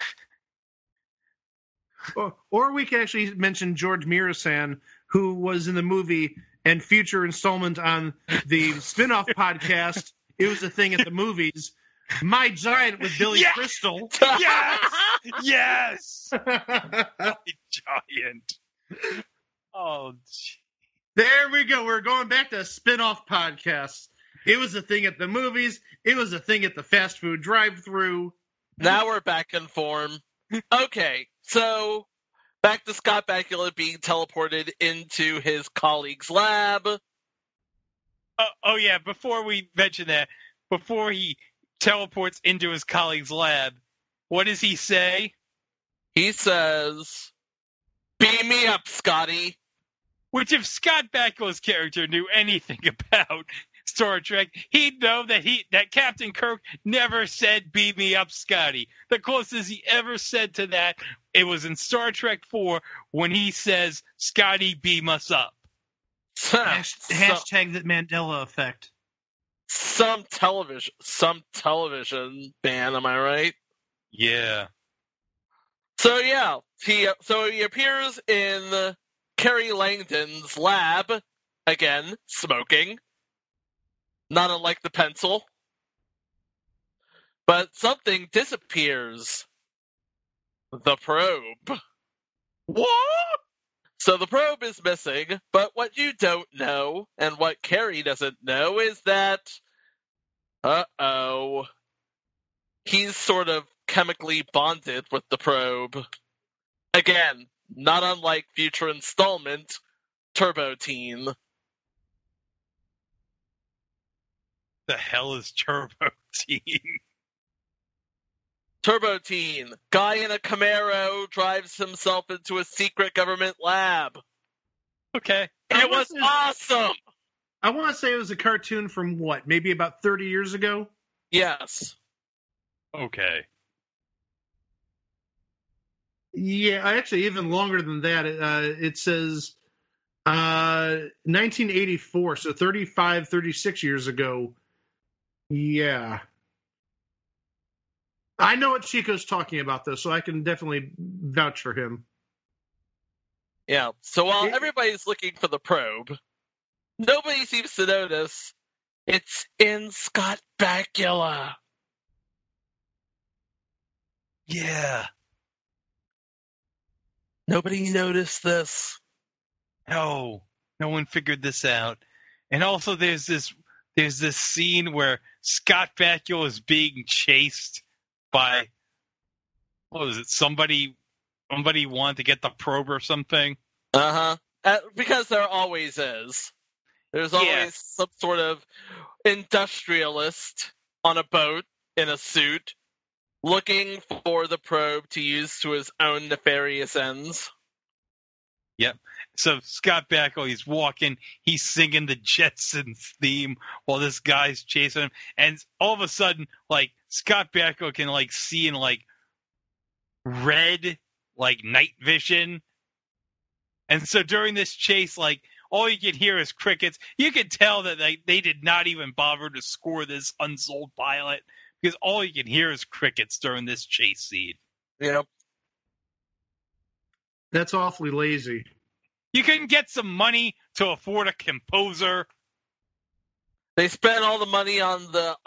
Or we could actually mention George Mirasan, who was in the movie and future installment on the spin-off podcast, It Was a Thing at the Movies, My Giant with Billy Crystal. Yes! Yes! My Giant. Oh, gee. There we go. We're going back to spin-off podcasts. It Was a Thing at the Movies. It Was a Thing at the fast food drive-thru. Now we're back in form. Okay, so back to Scott Bakula being teleported into his colleague's lab. Oh yeah, before we mention that, before he teleports into his colleague's lab, what does he say? He says, "Beam me up, Scotty." Which, if Scott Bakula's character knew anything about Star Trek, he'd know that Captain Kirk never said, "Beam me up, Scotty." The closest he ever said to that, it was in Star Trek 4 when he says, "Scotty, beam us up." Hashtag that Mandela effect. Some television ban, am I right? Yeah. So yeah, he appears in Carrie Langdon's lab, again, smoking. Not unlike the pencil. But something disappears. The probe. What? So the probe is missing, but what you don't know, and what Carrie doesn't know, is that, he's sort of chemically bonded with the probe. Again, not unlike future installment, Turbo Teen. The hell is Turbo Teen? Turbo Teen. Guy in a Camaro drives himself into a secret government lab. Okay. It was awesome! I want to say it was a cartoon from what? Maybe about 30 years ago? Yes. Okay. Yeah, actually, even longer than that. It says 1984, so 35, 36 years ago. Yeah. I know what Chico's talking about, though, so I can definitely vouch for him. Yeah, so while everybody's looking for the probe, nobody seems to notice it's in Scott Bakula. Yeah. Nobody noticed this. No one figured this out. And also there's this scene where Scott Bakula is being chased by, what was it, somebody wanted to get the probe or something? Because there always is. There's always some sort of industrialist on a boat in a suit looking for the probe to use to his own nefarious ends. Yep. So Scott Bakula, he's walking, he's singing the Jetsons theme while this guy's chasing him, and all of a sudden, like, Scott Bakula can, like, see in, like, red, like, night vision. And so during this chase, like, all you can hear is crickets. You can tell that they did not even bother to score this unsold pilot, because all you can hear is crickets during this chase scene. Yep. That's awfully lazy. You can get some money to afford a composer. They spent all the money on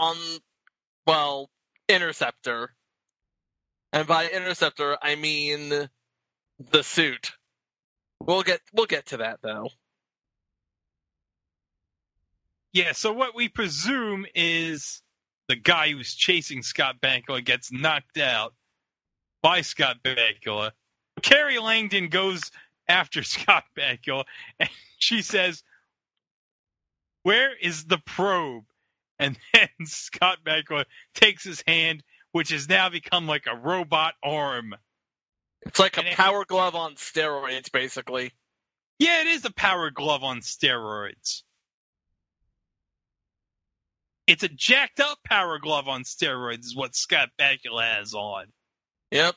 Interceptor. And by Interceptor, I mean the suit. We'll get to that, though. Yeah, so what we presume is the guy who's chasing Scott Bakula gets knocked out by Scott Bakula. Carrie Langdon goes after Scott Bakula, and she says, "Where is the probe?" And then Scott Bakula takes his hand, which has now become like a robot arm. It's like a power glove on steroids, basically. Yeah, it is a power glove on steroids. It's a jacked up power glove on steroids is what Scott Bakula has on. Yep.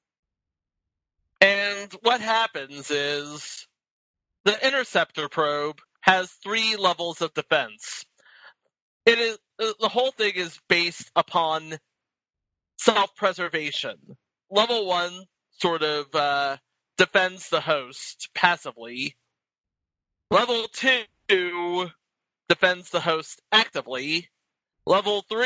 And what happens is the Interceptor probe has 3 levels of defense. It is the whole thing is based upon self-preservation. Level 1 sort of defends the host passively. Level 2 defends the host actively. Level 3,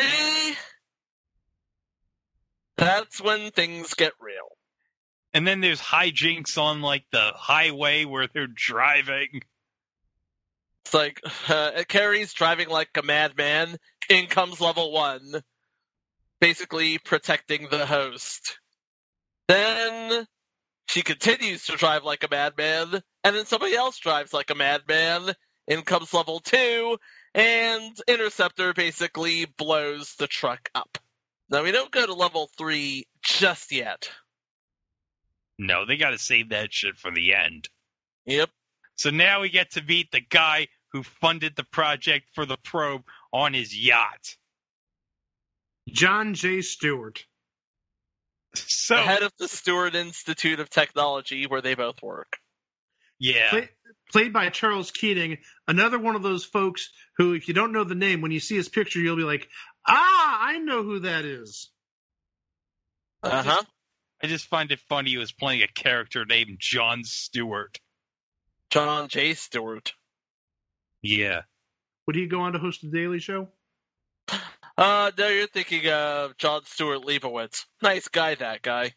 that's when things get real. And then there's hijinks on, like, the highway where they're driving. It's like, Carrie's driving like a madman. In comes level 1. Basically protecting the host. Then she continues to drive like a madman. And then somebody else drives like a madman. In comes level 2. And Interceptor basically blows the truck up. Now, we don't go to level 3 just yet. No, they gotta save that shit for the end. Yep. So now we get to meet the guy who funded the project for the probe on his yacht. John J. Stewart. So, the head of the Stewart Institute of Technology, where they both work. Yeah. Played by Charles Keating, another one of those folks who, if you don't know the name, when you see his picture, you'll be like, I know who that is. Uh-huh. I just find it funny he was playing a character named Jon Stewart. John J. Stewart. Yeah. Would he go on to host The Daily Show? No, you're thinking of Jon Stewart Leibowitz. Nice guy, that guy.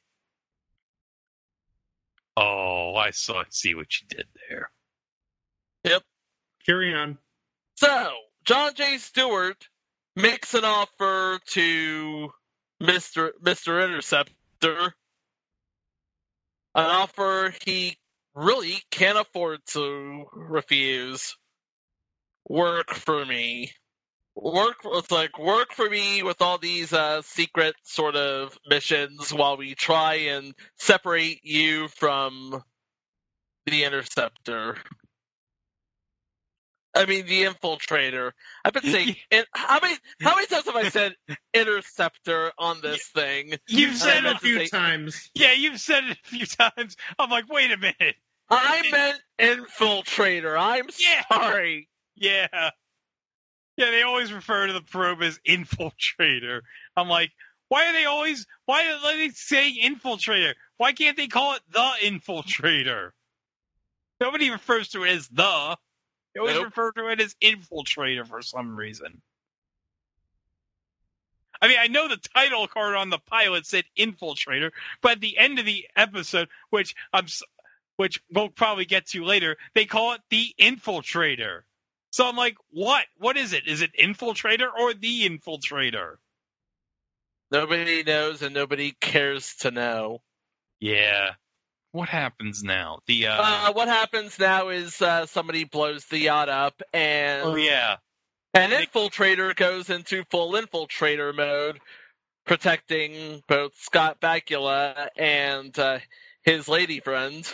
Oh, I see what you did there. Yep. Carry on. So, John J. Stewart makes an offer to Mr. Interceptor. An offer he really can't afford to refuse. Work for me. Work for me with all these secret sort of missions while we try and separate you from the Interceptor. I mean, the Infiltrator. I've been saying how many times have I said Interceptor on this thing? You've said it a few times. Yeah, you've said it a few times. I'm like, wait a minute. I meant Infiltrator. I'm sorry. Yeah. Yeah, they always refer to the probe as Infiltrator. I'm like, why are they saying Infiltrator? Why can't they call it the Infiltrator? Nobody refers to it as the. They always refer to it as Infiltrator for some reason. I mean, I know the title card on the pilot said Infiltrator, but at the end of the episode, which we'll probably get to later, they call it the Infiltrator. So I'm like, what? What is it? Is it Infiltrator or the Infiltrator? Nobody knows and nobody cares to know. Yeah. What happens now? What happens now is somebody blows the yacht up, and an Infiltrator goes into full Infiltrator mode, protecting both Scott Bakula and his lady friend.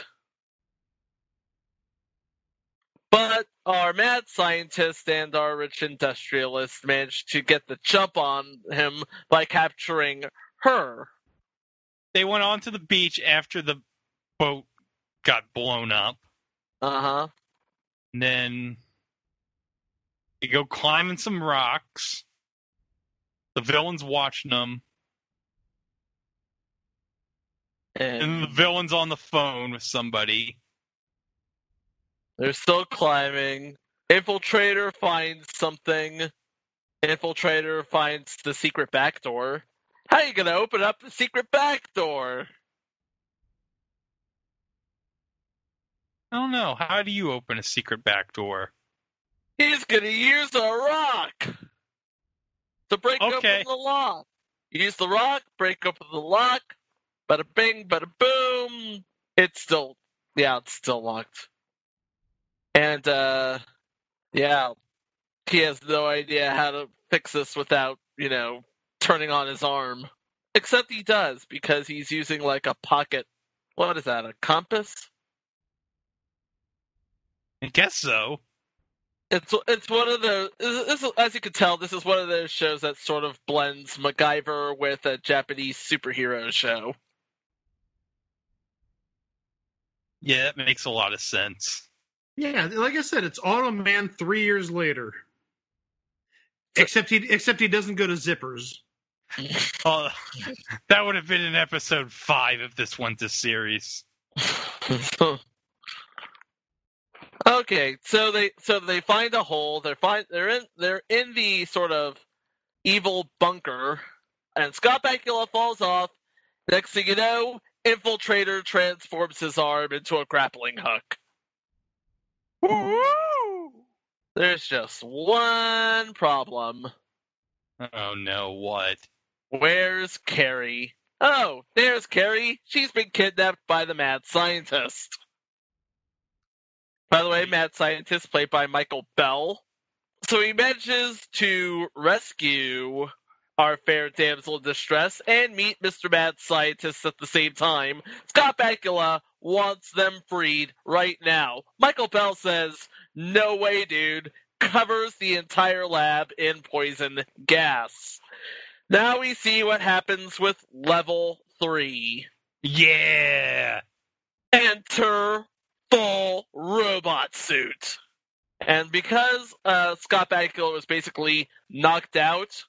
But our mad scientist and our rich industrialist managed to get the jump on him by capturing her. They went onto the beach after the boat got blown up. Uh-huh. And then they go climbing some rocks. The villain's watching them. And the villain's on the phone with somebody. They're still climbing. Infiltrator finds something. Infiltrator finds the secret back door. How are you going to open up the secret back door? I don't know. How do you open a secret back door? He's going to use a rock to break open the lock. Use the rock, break open the lock. Bada bing, bada boom. It's still locked. And, he has no idea how to fix this without, turning on his arm. Except he does, because he's using like a pocket. What is that, a compass? I guess so. It's one of those, as you can tell, this is one of those shows that sort of blends MacGyver with a Japanese superhero show. Yeah, that makes a lot of sense. Yeah, like I said, it's Automan 3 years later. Except he doesn't go to zippers. That would have been in episode 5 if this went to series. Okay, so they find a hole. They're in the sort of evil bunker, and Scott Bakula falls off. Next thing you know, Infiltrator transforms his arm into a grappling hook. Woo! There's just one problem. Oh no, what? Where's Carrie? Oh, there's Carrie. She's been kidnapped by the mad scientist. By the way, mad scientist played by Michael Bell. So he manages to rescue our fair damsel in distress and meet Mr. Mad Scientist at the same time. Scott Bakula wants them freed right now. Michael Bell says, no way, dude. Covers the entire lab in poison gas. Now we see what happens with level 3. Yeah! Enter full robot suit. And because Scott Bakula was basically knocked out,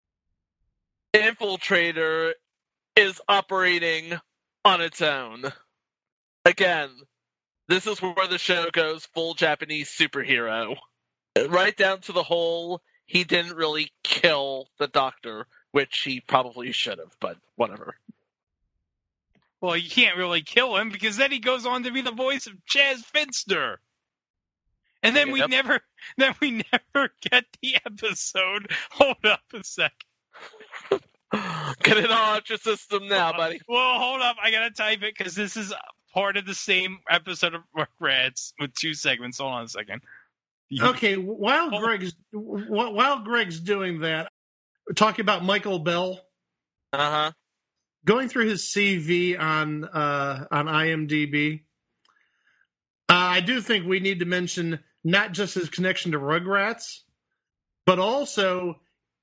Infiltrator is operating on its own. Again, this is where the show goes full Japanese superhero. Right down to the whole, he didn't really kill the doctor, which he probably should have, but whatever. Well, you can't really kill him because then he goes on to be the voice of Chaz Finster. And then we never get the episode. Hold up a second. Get it all out your system now, buddy. Well, hold up. I gotta type it because this is part of the same episode of Rugrats with 2 segments. Hold on a second. Okay, while Greg's doing that, talking about Michael Bell. Uh-huh. Going through his CV on IMDb, I do think we need to mention not just his connection to Rugrats, but also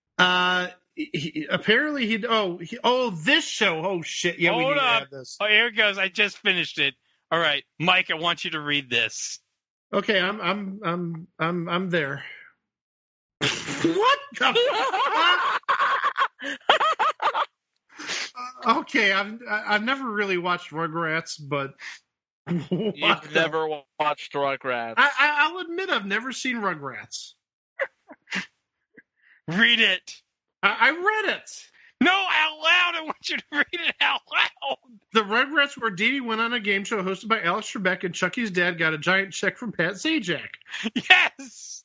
this show. Oh shit! Yeah, we need to add this. Oh, here it goes. I just finished it. All right, Mike, I want you to read this. Okay, I'm there. What the? Okay, I've never really watched Rugrats, but you've never watched Rugrats. I'll admit I've never seen Rugrats. Read it. I read it. No, out loud. I want you to read it out loud. The Rugrats where Dee Dee went on a game show hosted by Alex Trebek, and Chucky's dad got a giant check from Pat Sajak. Yes.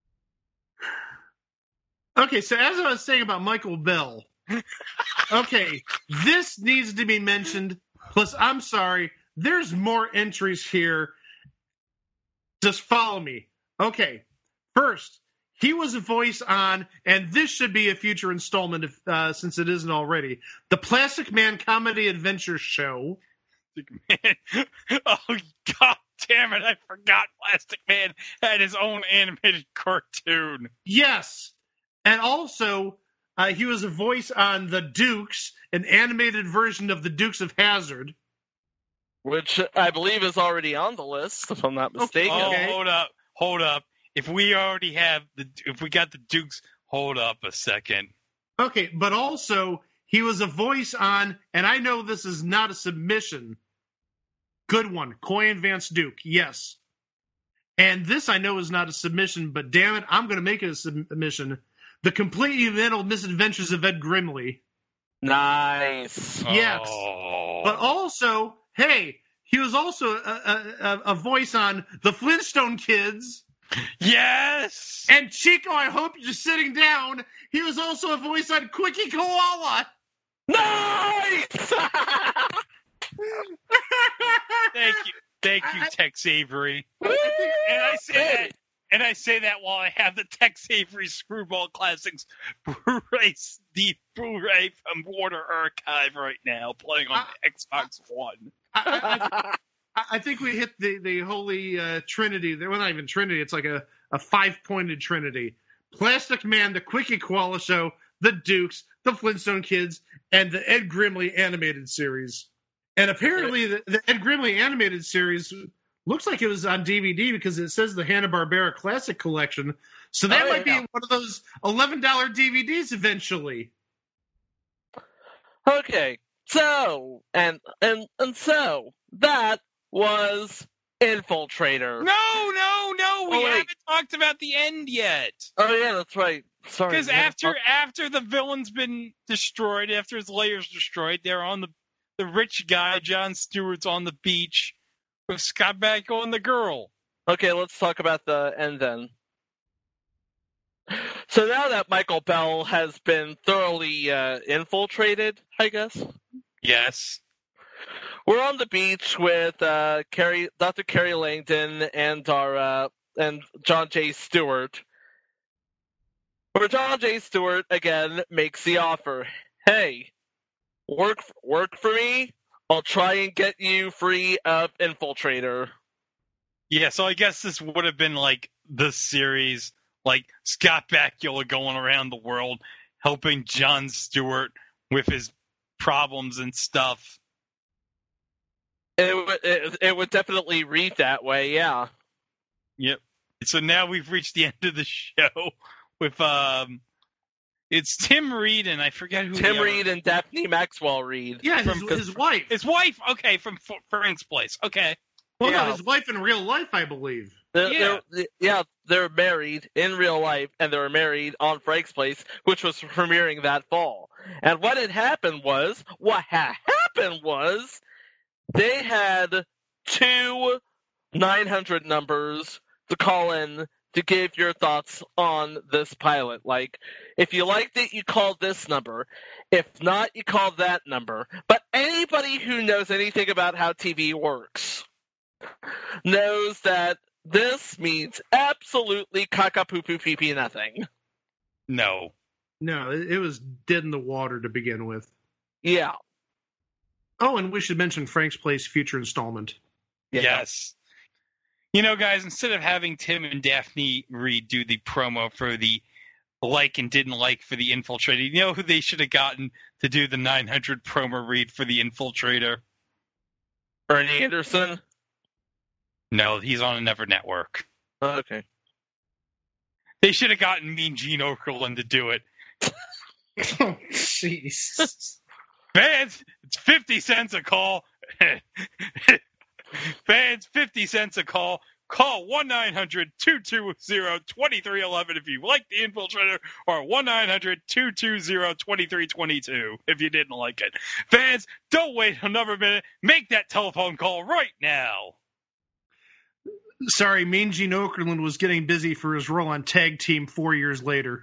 Okay, so as I was saying about Michael Bell, okay, this needs to be mentioned. Plus, I'm sorry, there's more entries here. Just follow me. Okay, first, he was a voice on, and this should be a future installment since it isn't already, the Plastic Man Comedy Adventure Show. Man. Oh, God damn it, I forgot Plastic Man had his own animated cartoon. Yes. And also, he was a voice on The Dukes, an animated version of The Dukes of Hazzard. Which I believe is already on the list, if I'm not mistaken. Okay. Oh, hold up. If we got the Dukes, hold up a second. Okay, but also, he was a voice on, and I know this is not a submission. Good one. Coy and Vance Duke, yes. And this I know is not a submission, but damn it, I'm going to make it a submission. The Completely Mental Misadventures of Ed Grimley. Nice. Yes. Oh. But also, hey, he was also a voice on The Flintstone Kids. Yes. And Chico, I hope you're sitting down. He was also a voice on Quickie Koala. Nice. Thank you, Tex Avery. And I say that while I have the Tex Avery Screwball Classics Blu-ray from Warner Archive right now, playing on the Xbox One. I think we hit the holy trinity. Well, not even trinity. It's like a 5-pointed trinity. Plastic Man, the Quickie Koala Show, the Dukes, the Flintstone Kids, and the Ed Grimley animated series. And apparently the Ed Grimley animated series looks like it was on DVD because it says the Hanna-Barbera Classic Collection. So that might be one of those $11 DVDs eventually. Okay. So, and so that was Infiltrator. No, we haven't talked about the end yet. Oh yeah, that's right. Sorry. Because after the villain's been destroyed, after his layer's destroyed, they're on the rich guy, Jon Stewart's on the beach with Scott Bakula and the girl. Okay, let's talk about the end then. So now that Michael Bell has been thoroughly infiltrated, I guess. Yes. We're on the beach with Dr. Carrie Langdon and John J. Stewart. Where John J. Stewart again makes the offer. Hey, work for me. I'll try and get you free of Infiltrator. Yeah, so I guess this would have been like the series, like Scott Bakula going around the world helping Jon Stewart with his problems and stuff. It would definitely read that way, yeah. Yep. So now we've reached the end of the show with it's Tim Reed and I forget who. Tim Reed and Daphne Maxwell Reed. Yeah, his wife. His wife. Okay, from Frank's Place. Okay. Well, no, his wife in real life, I believe. They're married in real life, and they were married on Frank's Place, which was premiering that fall. And what had happened was, they had 2 900 numbers to call in to give your thoughts on this pilot. Like, if you liked it, you called this number. If not, you called that number. But anybody who knows anything about how TV works knows that this means absolutely caca-poo-poo-pee-pee nothing. No, it was dead in the water to begin with. Yeah. Oh, and we should mention Frank's Place future installment. Yes. You know, guys, instead of having Tim and Daphne Reed do the promo for the like and didn't like for the Infiltrator, you know who they should have gotten to do the 900 promo read for the Infiltrator? Bernie Anderson? No, he's on another network. Oh, okay. They should have gotten Mean Gene Okerlund to do it. Oh, jeez. Fans, it's 50 cents a call. Fans, 50 cents a call. Call 1-900-220-2311 if you like the Infiltrator, or 1-900-220-2322 if you didn't like it. Fans, don't wait another minute. Make that telephone call right now. Sorry, Mean Gene Okerlund was getting busy for his role on Tag Team 4 years later.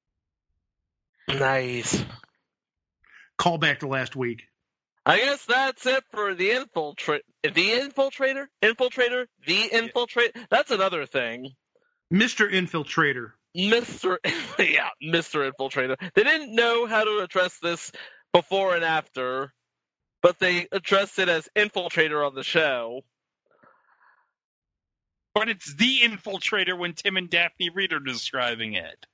Nice. Call back to last week. I guess that's it for the Infiltrator. The Infiltrator? That's another thing. Mr. Infiltrator. Mr. Infiltrator. They didn't know how to address this before and after, but they addressed it as Infiltrator on the show. But it's the Infiltrator when Tim and Daphne Reed are describing it.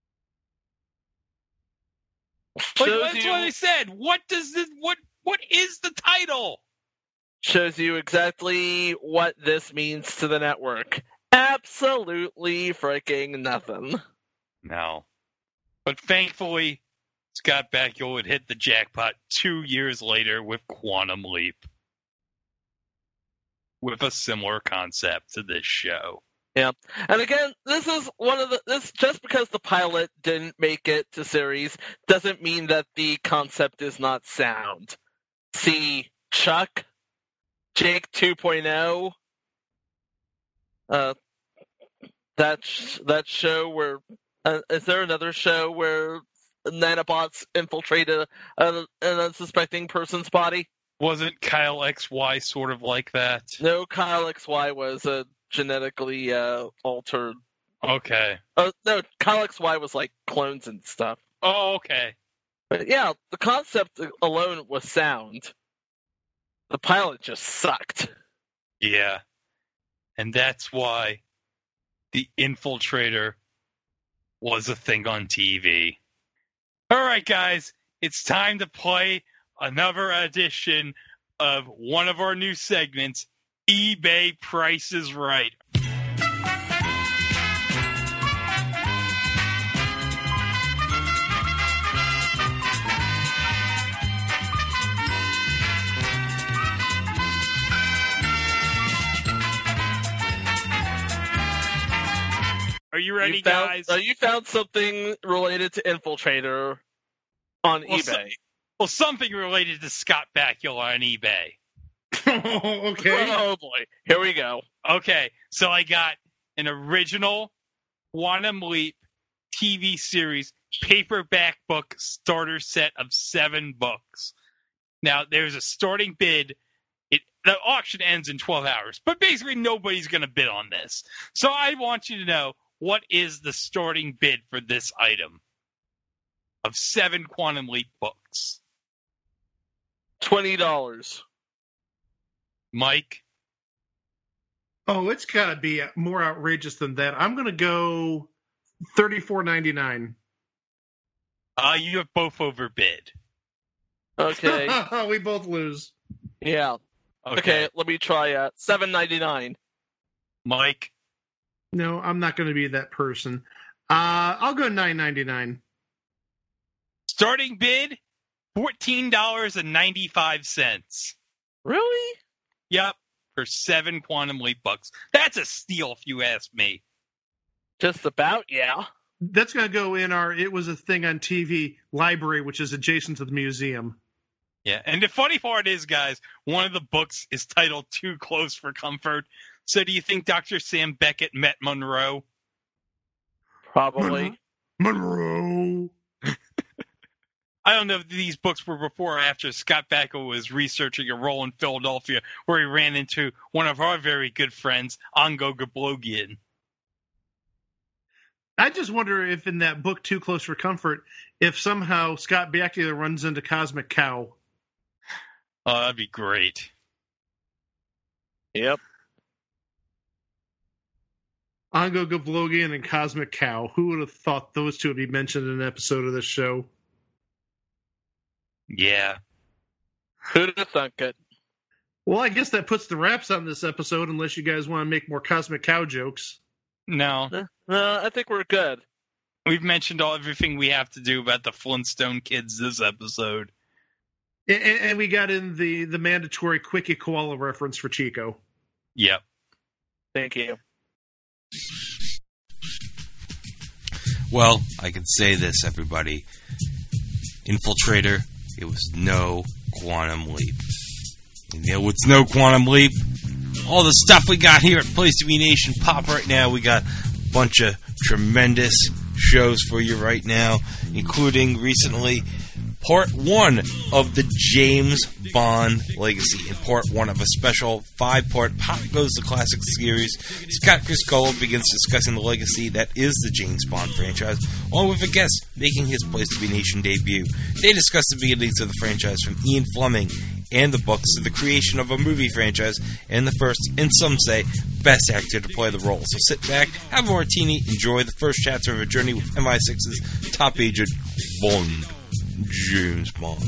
That's what I said. What is the title? Shows you exactly what this means to the network. Absolutely freaking nothing. No. But thankfully, Scott Bakula would hit the jackpot 2 years later with Quantum Leap. With a similar concept to this show. Yeah. And again, this is just because the pilot didn't make it to series doesn't mean that the concept is not sound. See Chuck, Jake 2.0, that show where, is there another show where nanobots infiltrate an unsuspecting person's body? Wasn't Kyle XY sort of like that? No, Kyle XY was a genetically altered. Okay. No, Kyle XY was like clones and stuff. Oh, okay. But yeah, the concept alone was sound. The pilot just sucked. Yeah. And that's why the Infiltrator was a thing on TV. All right, guys, it's time to play another edition of one of our new segments, eBay Price is Right. Are you ready, guys? You found something related to Infiltrator on eBay. Well, something related to Scott Bakula on eBay. Okay. Oh, boy. Here we go. Okay, so I got an original Quantum Leap TV series paperback book starter set of 7 books. Now, there's a starting bid. The auction ends in 12 hours, but basically nobody's going to bid on this. So I want you to know, what is the starting bid for this item of 7 Quantum Leap books? $20. Mike? Oh, it's got to be more outrageous than that. I'm going to go $34.99. You have both overbid. Okay. We both lose. Yeah. Okay, let me try $7.99. Mike? No, I'm not going to be that person. I'll go $9.99. Starting bid, $14.95. Really? Yep, for 7 Quantum Leap books. That's a steal, if you ask me. Just about, yeah. That's going to go in our It Was a Thing on TV library, which is adjacent to the museum. Yeah, and the funny part is, guys, one of the books is titled Too Close for Comfort. So do you think Dr. Sam Beckett met Monroe? Probably. Monroe. I don't know if these books were before or after Scott Bakula was researching a role in Philadelphia where he ran into one of our very good friends, Ongo Gablogian. I just wonder if in that book, Too Close for Comfort, if somehow Scott Bakula runs into Cosmic Cow. Oh, that'd be great. Yep. Ongo Gavlogian and Cosmic Cow. Who would have thought those two would be mentioned in an episode of this show? Yeah. Who'd have thunk it? Well, I guess that puts the wraps on this episode, unless you guys want to make more Cosmic Cow jokes. No. I think we're good. We've mentioned everything we have to do about the Flintstone kids this episode. And we got in the mandatory Quickie Koala reference for Chico. Yep. Thank you. Well, I can say this, everybody. Infiltrator, it was no quantum leap. You know what's no quantum leap? All the stuff we got here at Place to Be Nation Pop right now. We got a bunch of tremendous shows for you right now, including recently Part 1 of the James Bond Legacy, and Part 1 of a special 5-part Pop Goes the Classic series. Scott Criscuolo begins discussing the legacy that is the James Bond franchise, along with a guest making his Place to Be Nation debut. They discuss the beginnings of the franchise from Ian Fleming and the books to the creation of a movie franchise, and the first, and some say, best actor to play the role. So sit back, have a martini, enjoy the first chapter of a journey with MI6's top agent, Bond. James Bond.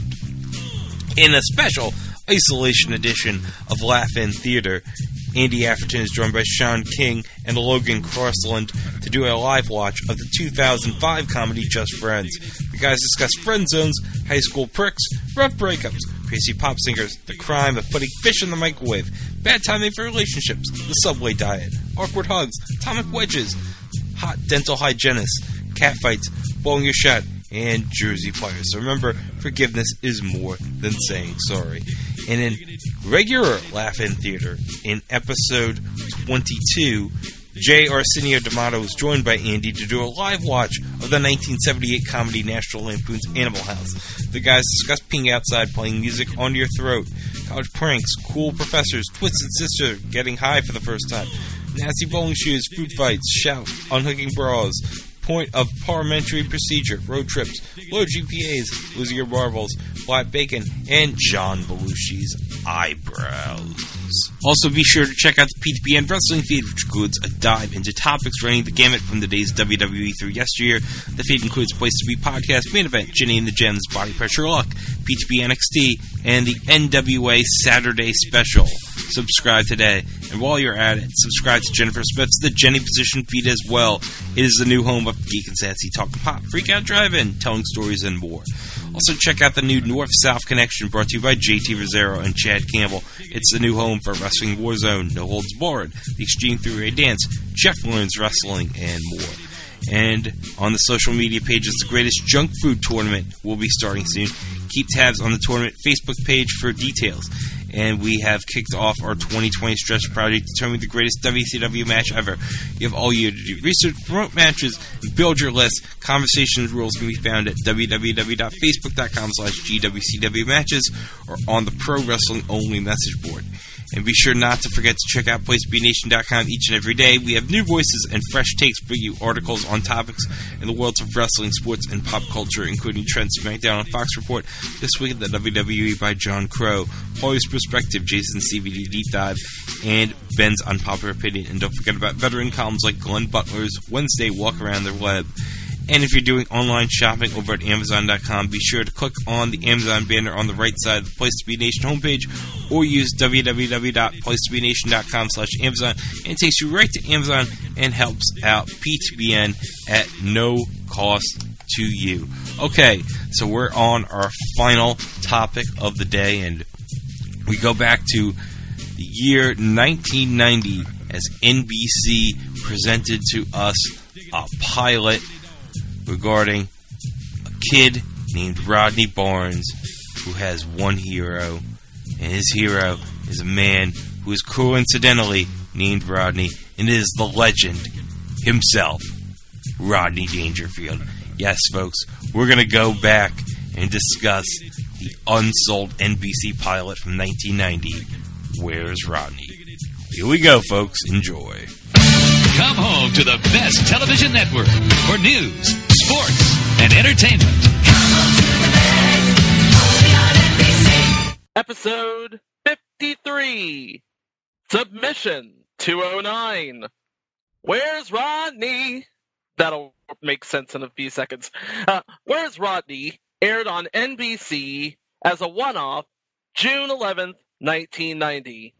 In a special isolation edition of Laugh-In Theater, Andy Afferton is joined by Sean King and Logan Crossland to do a live watch of the 2005 comedy Just Friends. The guys discuss friend zones, high school pricks, rough breakups, crazy pop singers, the crime of putting fish in the microwave, bad timing for relationships, the subway diet, awkward hugs, atomic wedges, hot dental hygienists, catfights, blowing your shot, and Jersey Flyers. So remember, forgiveness is more than saying sorry. And in regular Laugh-In Theater, in episode 22, J. Arsenio D'Amato was joined by Andy to do a live watch of the 1978 comedy National Lampoon's Animal House. The guys discuss peeing outside, playing music onto your throat, college pranks, cool professors, Twisted Sister getting high for the first time, nasty bowling shoes, food fights, shout, unhooking bras, point of parliamentary procedure, road trips, low GPAs, losing your marbles, flat bacon, and John Belushi's eyebrows. Also, be sure to check out the PTBN Wrestling feed, which includes a dive into topics running the gamut from the days WWE through yesteryear. The feed includes Place to Be Podcast, Main Event, Ginny and the Gems, Body Pressure Luck, PTB NXT, and the NWA Saturday Special. Subscribe today. And while you're at it, subscribe to Jennifer Smith's The Jenny Position feed as well. It is the new home of Geek and Sassy Talking Pop, Freak Out Drive-In, Telling Stories, and more. Also, check out the new North-South Connection brought to you by JT Rosero and Chad Campbell. It's the new home for Wrestling Warzone, No Holds Barred, the Extreme 3-Way Dance, Jeff Learns Wrestling, and more. And on the social media pages, the Greatest Junk Food Tournament will be starting soon. Keep tabs on the tournament Facebook page for details. And we have kicked off our 2020 stretch project determining the greatest WCW match ever. You have all year to do research, promote matches, and build your list. Conversations rules can be found at www.facebook.com/GWCW matches or on the Pro Wrestling Only message board. And be sure not to forget to check out PlaceToBeNation.com each and every day. We have new voices and fresh takes, bring you articles on topics in the worlds of wrestling, sports, and pop culture, including Trent SmackDown on Fox Report, This Week in the WWE by John Crow, Paulie's Perspective, Jason's CBD Deep Dive, and Ben's Unpopular Opinion. And don't forget about veteran columns like Glenn Butler's Wednesday Walk Around the Web. And if you're doing online shopping over at Amazon.com, be sure to click on the Amazon banner on the right side of the Place to Be Nation homepage, or use www.placetobenation.com/Amazon, and it takes you right to Amazon and helps out PTBN at no cost to you. Okay, so we're on our final topic of the day, and we go back to the year 1990 as NBC presented to us a pilot regarding a kid named Rodney Barnes who has one hero, and his hero is a man who is coincidentally named Rodney, and it is the legend himself, Rodney Dangerfield. Yes, folks, we're going to go back and discuss the unsold NBC pilot from 1990, Where's Rodney? Here we go, folks. Enjoy. Come home to the best television network for news, sports, and entertainment. Come home to the best, only on NBC. Episode 53. Submission 209. Where's Rodney? That'll make sense in a few seconds. Where's Rodney aired on NBC as a one-off June 11th, 1990.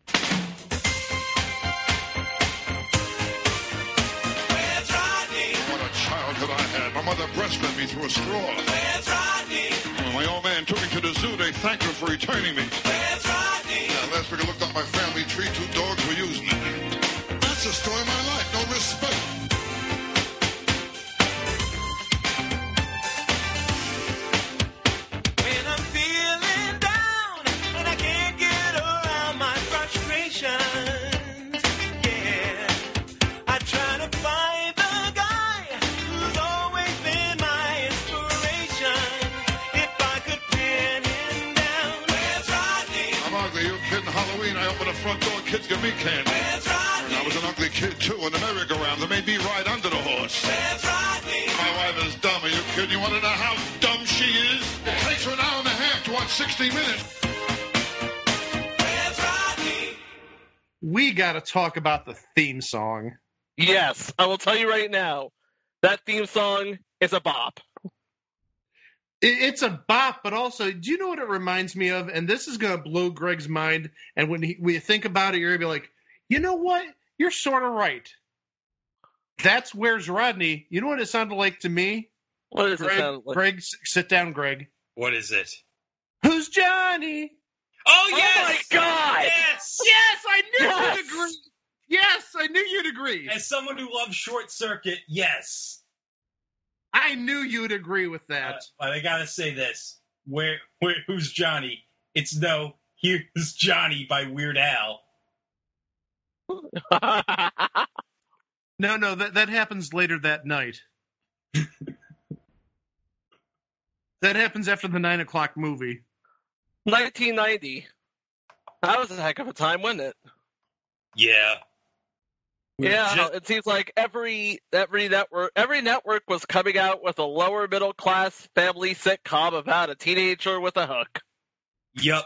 Where's Rodney? What a childhood I had. My mother breastfed me through a straw. Where's Rodney? When my old man took me to the zoo, they thanked him for returning me. Where's Rodney? Last week I looked up my family tree, 2 dogs were using it. That's the story of my life. No respect. Front door kids give me candy. And I was an ugly kid too, in the merry-go-round. They made me ride under the horse. My wife is dumb. Are you kidding? You want to know how dumb she is? It takes her an hour and a half to watch 60 Minutes. We got to talk about the theme song. Yes, I will tell you right now, that theme song is a bop. It's a bop, but also, do you know what it reminds me of? And this is going to blow Greg's mind. And when you think about it, you're going to be like, you know what? You're sort of right. That's Where's Rodney. You know what it sounded like to me? What does it sound like? Greg, sit down, Greg. What is it? Who's Johnny? Oh, yes! Oh, my God! Yes! Yes, I knew you'd agree. Yes, I knew you'd agree. As someone who loves Short Circuit, yes. I knew you'd agree with that. But I gotta say this. Who's Johnny? It's no, Here's Johnny by Weird Al. No, that happens later that night. That happens after the 9 o'clock movie. 1990. That was a heck of a time, wasn't it? Yeah. Yeah, it seems like every network was coming out with a lower middle class family sitcom about a teenager with a hook. Yep.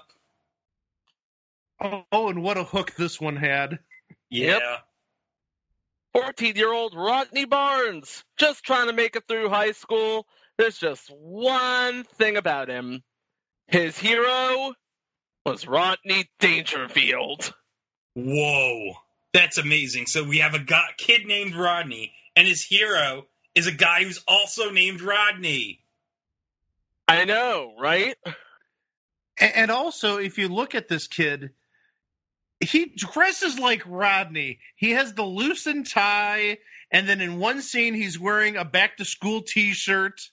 Oh, and what a hook this one had. Yeah. Yep. 14-year-old Rodney Barnes, just trying to make it through high school. There's just one thing about him. His hero was Rodney Dangerfield. Whoa. That's amazing. So we have a kid named Rodney, and his hero is a guy who's also named Rodney. I know, right? And also, if you look at this kid, he dresses like Rodney. He has the loosened tie, and then in one scene, he's wearing a back-to-school T-shirt.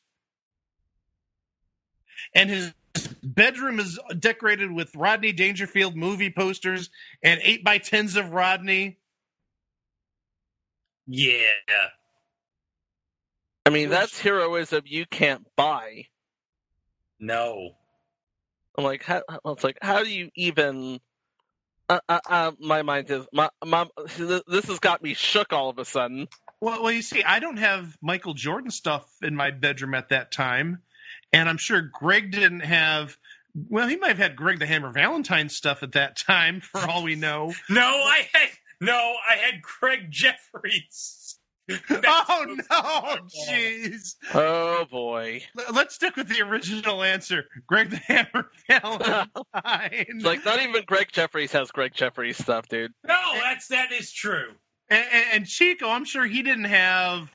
And his bedroom is decorated with Rodney Dangerfield movie posters and 8x10s of Rodney. Yeah. I mean, that's heroism you can't buy. No. I'm like, how do you even... my mind is... this has got me shook all of a sudden. Well, you see, I don't have Michael Jordan stuff in my bedroom at that time. And I'm sure Greg didn't have... Well, he might have had Greg the Hammer Valentine stuff at that time, for all we know. I had Craig Jeffries. Oh, no! Jeez. Oh, boy. Let's stick with the original answer. Greg the Hammer Valentine. Like, not even Greg Jeffries has Greg Jeffries stuff, dude. No, that is true. And Chico, I'm sure he didn't have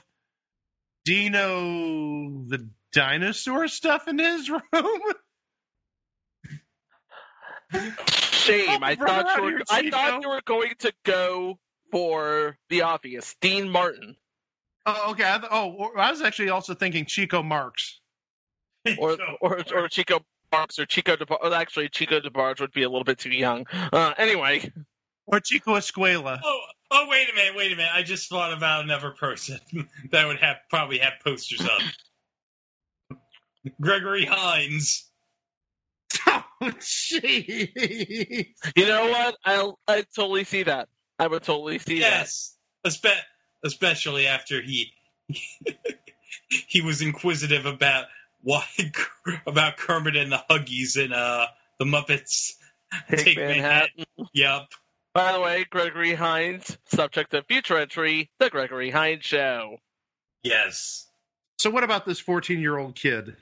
Dino the dinosaur stuff in his room. Shame. I thought you were going to go for the obvious. Dean Martin. Oh, okay. I was actually also thinking Chico Marx. Or Chico Marx or Chico DeBarge. Actually, Chico DeBarge would be a little bit too young. Anyway. Or Chico Escuela. Oh, wait a minute. I just thought about another person that would probably have posters up. Gregory Hines. Oh, jeez. You know what? I totally see that. I would totally see that. Yes. Especially after he was inquisitive about Kermit and the Huggies in the Muppets Take Manhattan. Yep. By the way, Gregory Hines, subject of future entry, The Gregory Hines Show. Yes. So what about this 14-year-old kid?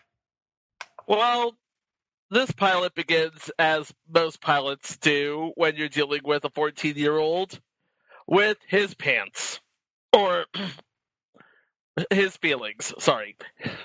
Well, this pilot begins as most pilots do when you're dealing with a 14-year-old, with his pants. Or his feelings. Sorry.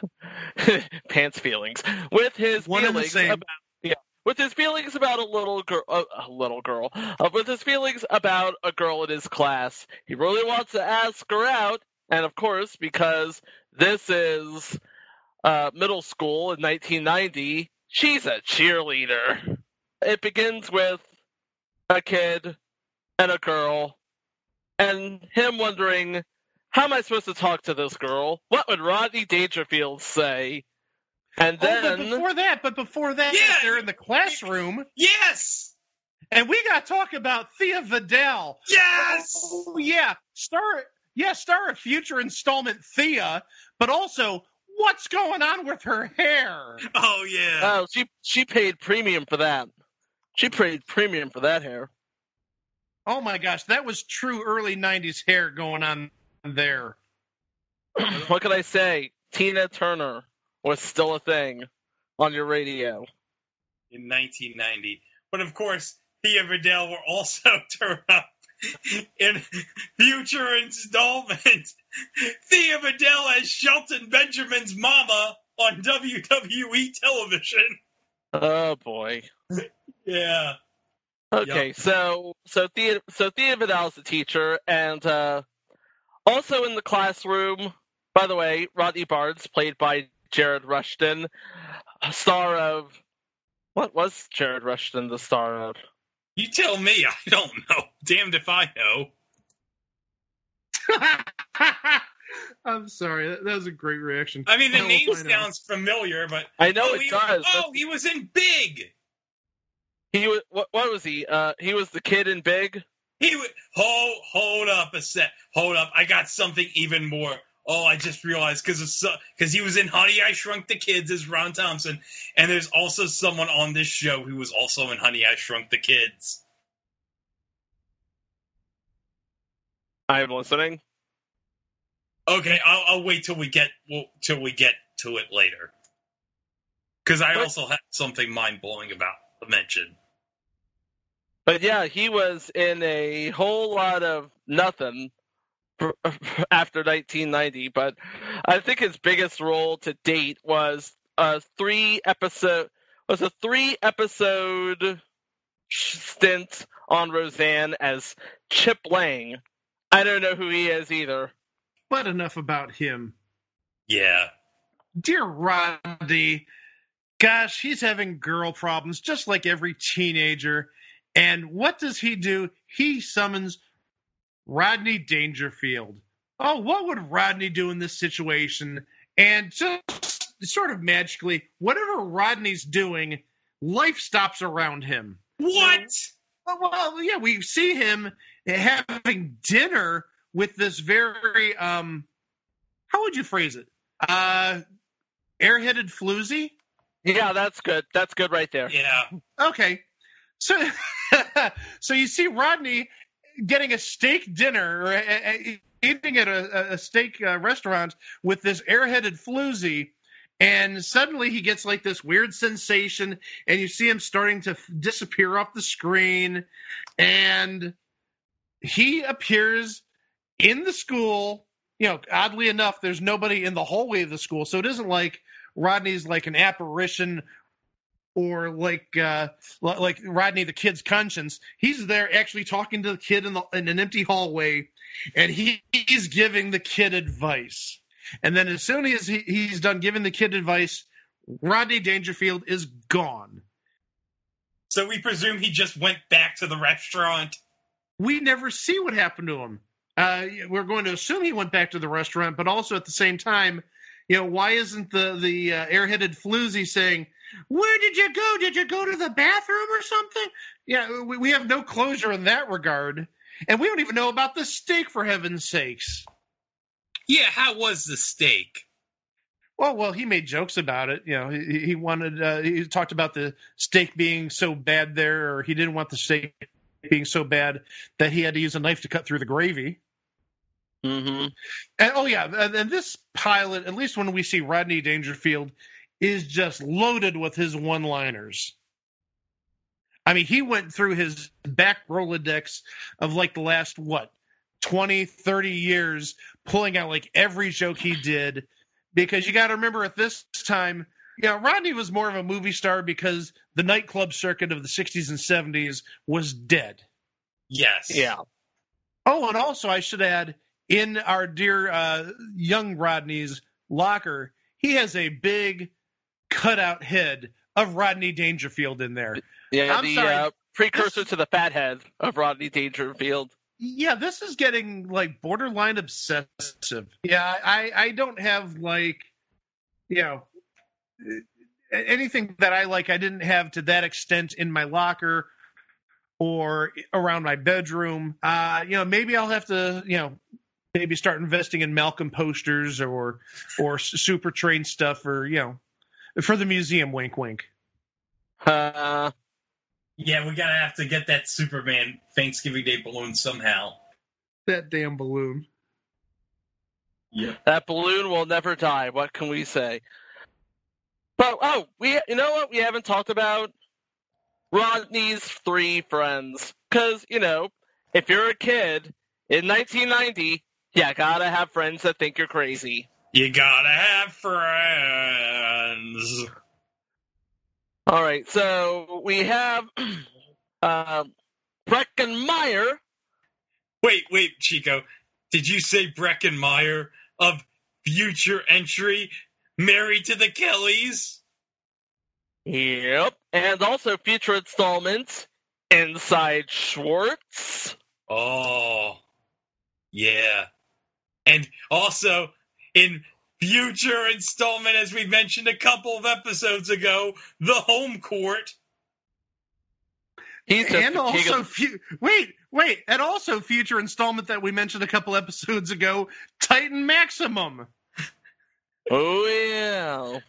Pants feelings. With his feelings about... With his feelings about a little girl. With his feelings about a girl in his class. He really wants to ask her out, and of course, because this is middle school in 1990, she's a cheerleader. It begins with a kid and a girl, and him wondering, how am I supposed to talk to this girl? What would Rodney Dangerfield say? And then, but before that, they're in the classroom. Yes! And we got to talk about Thea Vidal. Yes! Oh, yeah. Star of future installment Thea, but also, what's going on with her hair? Oh, yeah. Oh, she paid premium for that. She paid premium for that hair. Oh, my gosh. That was true early 90s hair going on there. What can I say? Tina Turner was still a thing on your radio. In 1990. But of course, Thea Vidal will also turn up in future installment. Thea Vidal as Shelton Benjamin's mama on WWE television. Oh boy. Yeah. Okay, yep. so Thea Vidal's the teacher, and also in the classroom, by the way, Rodney Barnes, played by Jared Rushton, star of... What was Jared Rushton the star of? You tell me. I don't know. Damned if I know. I'm sorry. That was a great reaction. I mean, the name sounds familiar, but... I know it does. He was in Big! He was... What was he? He was the kid in Big? He was... Hold up a sec. Hold up. I got something even more... Oh, I just realized because he was in Honey, I Shrunk the Kids as Ron Thompson, and there's also someone on this show who was also in Honey, I Shrunk the Kids. I am listening. Okay, I'll wait till we get to it later, because I also have something mind blowing about to mention. But yeah, he was in a whole lot of nothing after 1990, but I think his biggest role to date was a 3-episode stint on Roseanne as Chip Lang. I don't know who he is either. But enough about him. Yeah. Dear Rodney, gosh, he's having girl problems just like every teenager. And what does he do? He summons Rodney Dangerfield. Oh, what would Rodney do in this situation? And just sort of magically, whatever Rodney's doing, life stops around him. What? Well, yeah, we see him having dinner with this very, how would you phrase it? Airheaded floozy? Yeah, that's good. That's good right there. Yeah. Okay. So you see Rodney getting a steak dinner, or eating at a steak restaurant with this airheaded floozy, and suddenly he gets like this weird sensation, and you see him starting to disappear off the screen, and he appears in the school. You know, oddly enough, there's nobody in the hallway of the school, so it isn't like Rodney's like an apparition or like Rodney the kid's conscience. He's there actually talking to the kid in an empty hallway, and he's giving the kid advice. And then as soon as he's done giving the kid advice, Rodney Dangerfield is gone. So we presume he just went back to the restaurant? We never see what happened to him. We're going to assume he went back to the restaurant, but also at the same time, you know, why isn't the airheaded floozy saying, "Where did you go? Did you go to the bathroom or something?" Yeah, we have no closure in that regard. And we don't even know about the steak, for heaven's sakes. Yeah, how was the steak? Well, he made jokes about it. You know, he wanted, he talked about the steak being so bad there, or he didn't want the steak being so bad that he had to use a knife to cut through the gravy. Mm-hmm. And this pilot, at least when we see Rodney Dangerfield, is just loaded with his one-liners. I mean, he went through his back Rolodex of like the last, 20, 30 years, pulling out like every joke he did. Because you got to remember at this time, Rodney was more of a movie star because the nightclub circuit of the 60s and 70s was dead. Yes. Yeah. Oh, and also I should add, in our dear young Rodney's locker, he has a big cutout head of Rodney Dangerfield in there. Yeah, the precursor to the fat head of Rodney Dangerfield. Yeah, this is getting like borderline obsessive. Yeah, I don't have anything that I like. I didn't have to that extent in my locker or around my bedroom. Maybe I'll have to, maybe start investing in Malcolm posters or Super Train stuff or, for the museum, wink, wink. Yeah, we gotta have to get that Superman Thanksgiving Day balloon somehow. That damn balloon. Yeah. That balloon will never die. What can we say? But, you know what we haven't talked about? Rodney's 3 friends. Because, if you're a kid in 1990, you gotta have friends that think you're crazy. You gotta have friends. All right, so we have Breckin Meyer. Wait, Chico. Did you say Breckin Meyer of Future Entry, Married to the Kellys? Yep, and also future installments, Inside Schwartz. Oh, yeah. And also, in future installment, as we mentioned a couple of episodes ago, The Home Court. And also, and also future installment that we mentioned a couple episodes ago, Titan Maximum. Oh, yeah.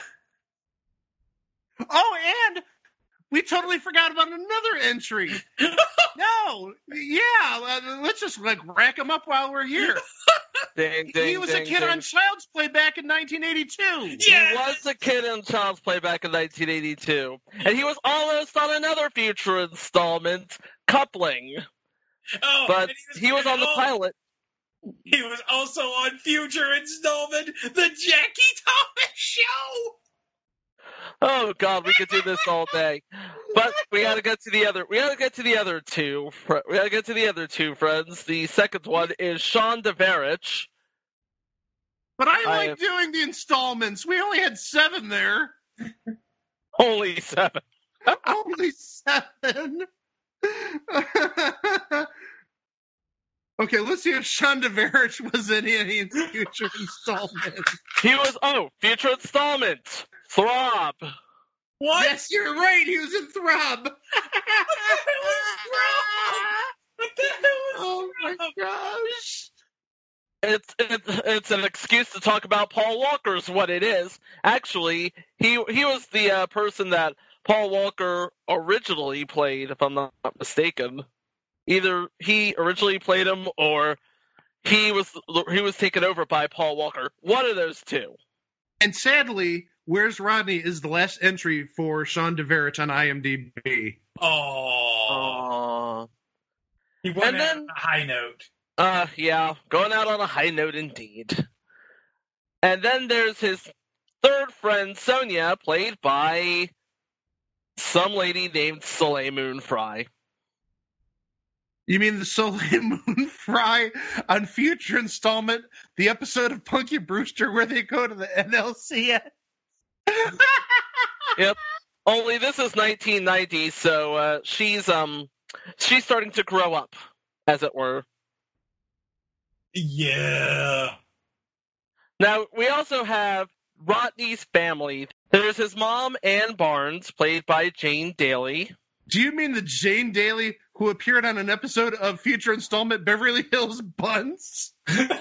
Oh, and we totally forgot about another entry. No, yeah, let's just rack them up while we're here. He was a kid on Child's Play back in 1982. Yes! He was a kid on Child's Play back in 1982. And he was almost on another future installment, Coupling. Oh, but he was on the pilot. He was also on future installment, The Jackie Thomas Show. Oh God, we could do this all day. But we gotta get to the other two. We gotta get to the other two friends. The second one is Sean Deverich. But I like doing the installments. We only had 7 there. Only 7. Only 7. Okay, let's see if Sean Deverich was in any future installment. He was, future installment. Throb. What? Yes, you're right. He was in Throb. What the hell was Throb? Oh my gosh. It's an excuse to talk about Paul Walker's what it is. Actually, he was the person that Paul Walker originally played, if I'm not mistaken. Either he originally played him or he was taken over by Paul Walker. One of those two. And sadly, Where's Rodney is the last entry for Sean Deverich on IMDb. Oh. He went out on a high note. Yeah, going out on a high note indeed. And then there's his third friend, Sonia, played by some lady named Soleil Moon Frye. You mean the Soleil Moon Frye on future installment, the episode of Punky Brewster where they go to the NLCS? Yep. Only this is 1990, so she's starting to grow up, as it were. Yeah. Now, we also have Rodney's family. There's his mom, Ann Barnes, played by Jane Daly. Do you mean the Jane Daly who appeared on an episode of future installment Beverly Hills Buns?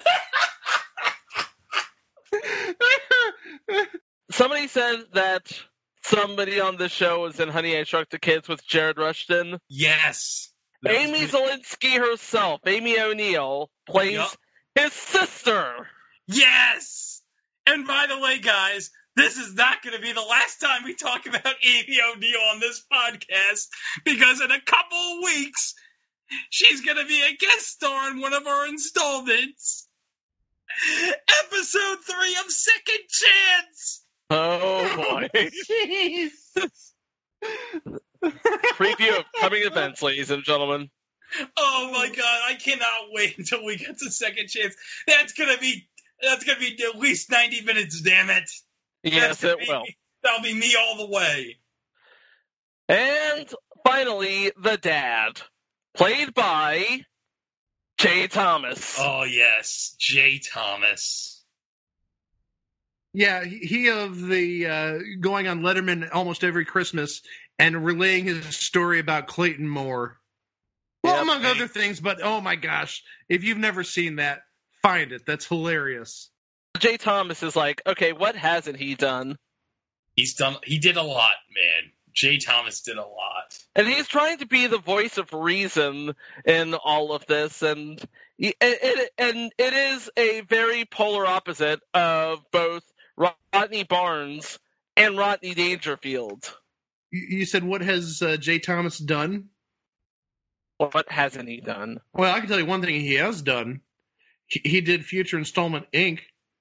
Somebody said that somebody on the show was in Honey, I Shrunk the Kids with Jared Rushton. Yes. Amy Zielinski herself, Amy O'Neill, plays his sister. Yes! And by the way, guys, this is not going to be the last time we talk about Amy O'Neill on this podcast, because in a couple of weeks, she's going to be a guest star in one of our installments. Episode 3 of Second Chance! Oh, boy. Jesus. Preview of coming events, ladies and gentlemen. Oh my god, I cannot wait until we get to Second Chance. That's gonna be at least 90 minutes, damn it. Yes, it will. That'll be me all the way. And finally, the dad, played by Jay Thomas. Oh yes, Jay Thomas. Yeah, he of the going on Letterman almost every Christmas and relaying his story about Clayton Moore. Well, among other things, but oh my gosh, if you've never seen that, find it. That's hilarious. Jay Thomas is like, okay, what hasn't he done? He did a lot, man. Jay Thomas did a lot. And he's trying to be the voice of reason in all of this, and it is a very polar opposite of both Rodney Barnes and Rodney Dangerfield. You said, what has Jay Thomas done? What hasn't he done? Well, I can tell you one thing he has done. He did Future Installment Inc.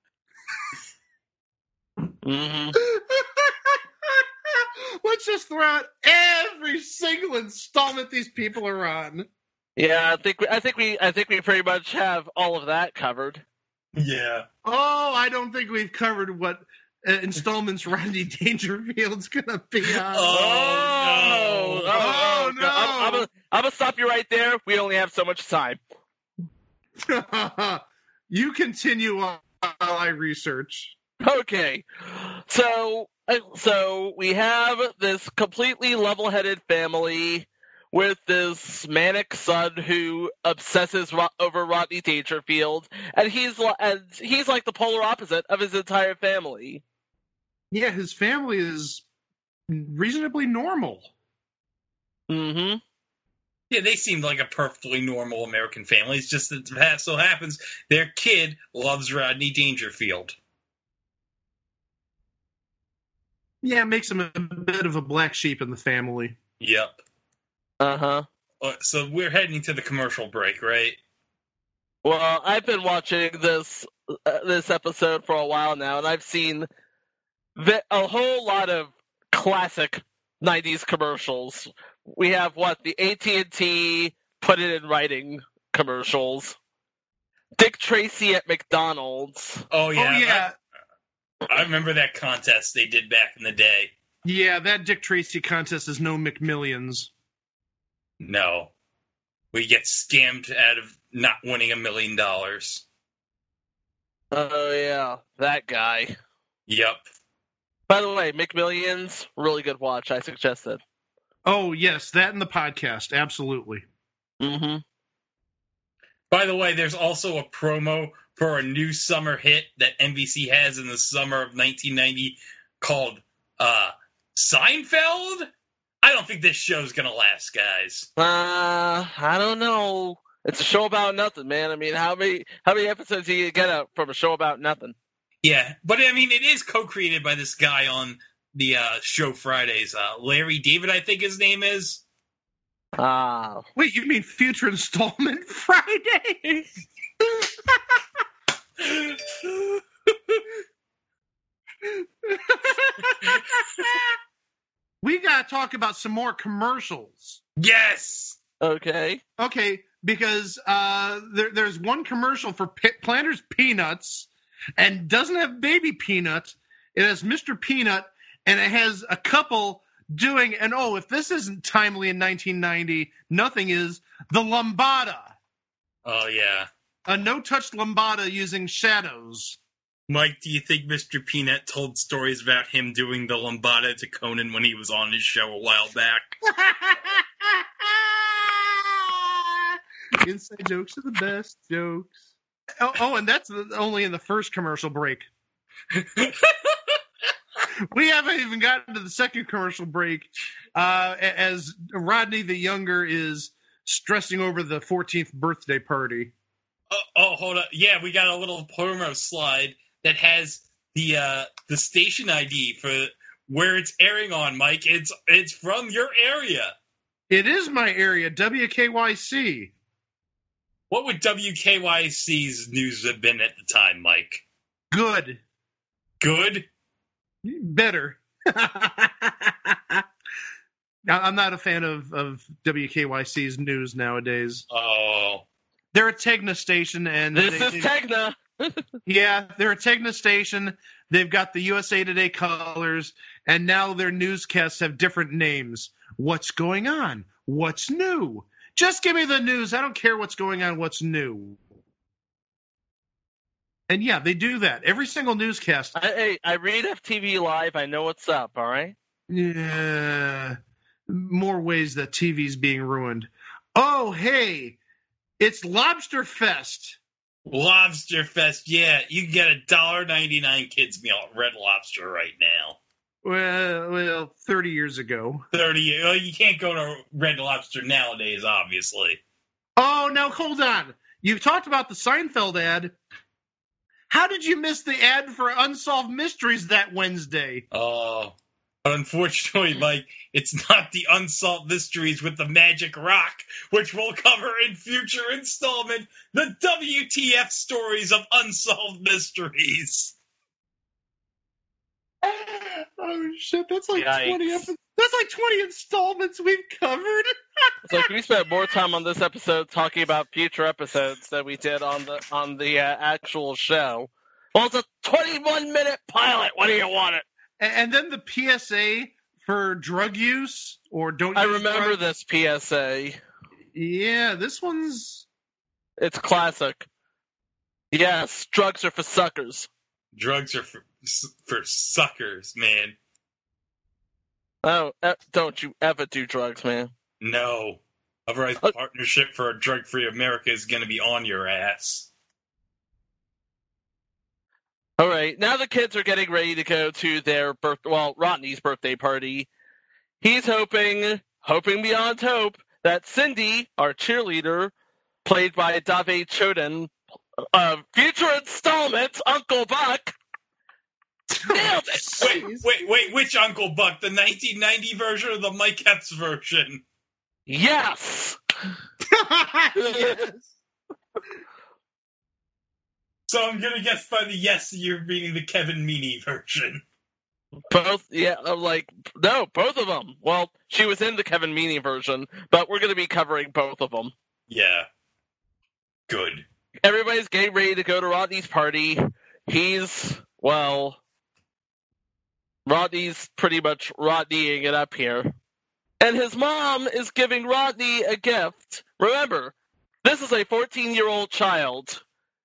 Mm-hmm. Let's just throw out every single installment these people are on. Yeah, I think we pretty much have all of that covered. Yeah. Oh, I don't think we've covered what installments Rodney Dangerfield's gonna be on. Oh no! I'm gonna stop you right there. We only have so much time. You continue while I research. Okay, so we have this completely level-headed family with this manic son who obsesses over Rodney Dangerfield, and he's like the polar opposite of his entire family. Yeah, his family is reasonably normal. Mm-hmm. Yeah, they seem like a perfectly normal American family. It's just that it so happens their kid loves Rodney Dangerfield. Yeah, it makes him a bit of a black sheep in the family. Yep. Uh-huh. So we're heading to the commercial break, right? Well, I've been watching this episode for a while now, and I've seen a whole lot of classic 90s commercials. We have, the AT&T Put It in Writing commercials. Dick Tracy at McDonald's. Oh, yeah. Oh, yeah. I remember that contest they did back in the day. Yeah, that Dick Tracy contest is no McMillions. No. We get scammed out of not winning $1 million. Oh, yeah. That guy. Yep. By the way, McMillions, really good watch, I suggest it. Oh, yes, that and the podcast, absolutely. Mm-hmm. By the way, there's also a promo for a new summer hit that NBC has in the summer of 1990 called Seinfeld? I don't think this show's gonna last, guys. I don't know. It's a show about nothing, man. I mean, how many episodes do you get out from a show about nothing? Yeah, but I mean, it is co-created by this guy on the show Fridays. Larry David, I think his name is. Wait, you mean Future Installment Fridays? We gotta talk about some more commercials. Yes! Okay, because there's one commercial for Planters Peanuts, and doesn't have Baby Peanut. It has Mr. Peanut, and it has a couple doing, and if this isn't timely in 1990, nothing is, the Lambada. Oh, yeah. A no-touch Lambada using shadows. Mike, do you think Mr. Peanut told stories about him doing the Lambada to Conan when he was on his show a while back? Inside jokes are the best jokes. And that's only in the first commercial break. We haven't even gotten to the second commercial break, as Rodney the Younger is stressing over the 14th birthday party. Hold on. Yeah, we got a little promo slide that has the station ID for where it's airing on, Mike. It's from your area. It is my area, WKYC. What would WKYC's news have been at the time, Mike? Good. Good? Better. I'm not a fan of WKYC's news nowadays. Oh. They're a Tegna station, and this is Tegna. Yeah, they're a Tegna station. They've got the USA Today colors, and now their newscasts have different names. What's going on? What's new? Just give me the news. I don't care what's going on, what's new. And yeah, they do that. Every single newscast. I read FTV Live. I know what's up, all right? Yeah. More ways that TV's being ruined. Oh, hey, it's Lobster Fest. Lobster Fest, yeah. You can get a $1.99 kids meal at Red Lobster right now. Well, 30 years ago. 30. Well, you can't go to Red Lobster nowadays, obviously. Oh, now hold on. You talked about the Seinfeld ad. How did you miss the ad for Unsolved Mysteries that Wednesday? Oh, unfortunately, Mike, it's not the Unsolved Mysteries with the Magic Rock, which we'll cover in future installment, the WTF stories of Unsolved Mysteries. Oh shit, that's like Yikes. 20 episodes. That's like 20 installments we've covered. It's like we spent more time on this episode talking about future episodes than we did on the actual show. Well, it's a 21-minute pilot. What do you want it? And then the PSA for drug use or don't. I use remember drugs. this PSA. Yeah, this one's. It's classic. Yes, drugs are for suckers. Drugs are for suckers, man. Oh, don't you ever do drugs, man. No. Otherwise, the Partnership for a Drug-Free America is going to be on your ass. All right, now the kids are getting ready to go to their Rodney's birthday party. He's hoping beyond hope, that Cindy, our cheerleader, played by Dave Choden, future installments, Uncle Buck, nailed it. Wait, which Uncle Buck? The 1990 version or the Mike Epps version? Yes! Yes. So I'm going to guess by the yes, you're meaning the Kevin Meaney version. Both, yeah, no, both of them. Well, she was in the Kevin Meaney version, but we're going to be covering both of them. Yeah. Good. Everybody's getting ready to go to Rodney's party. Rodney's pretty much Rodneying it up here. And his mom is giving Rodney a gift. Remember, this is a 14-year-old child.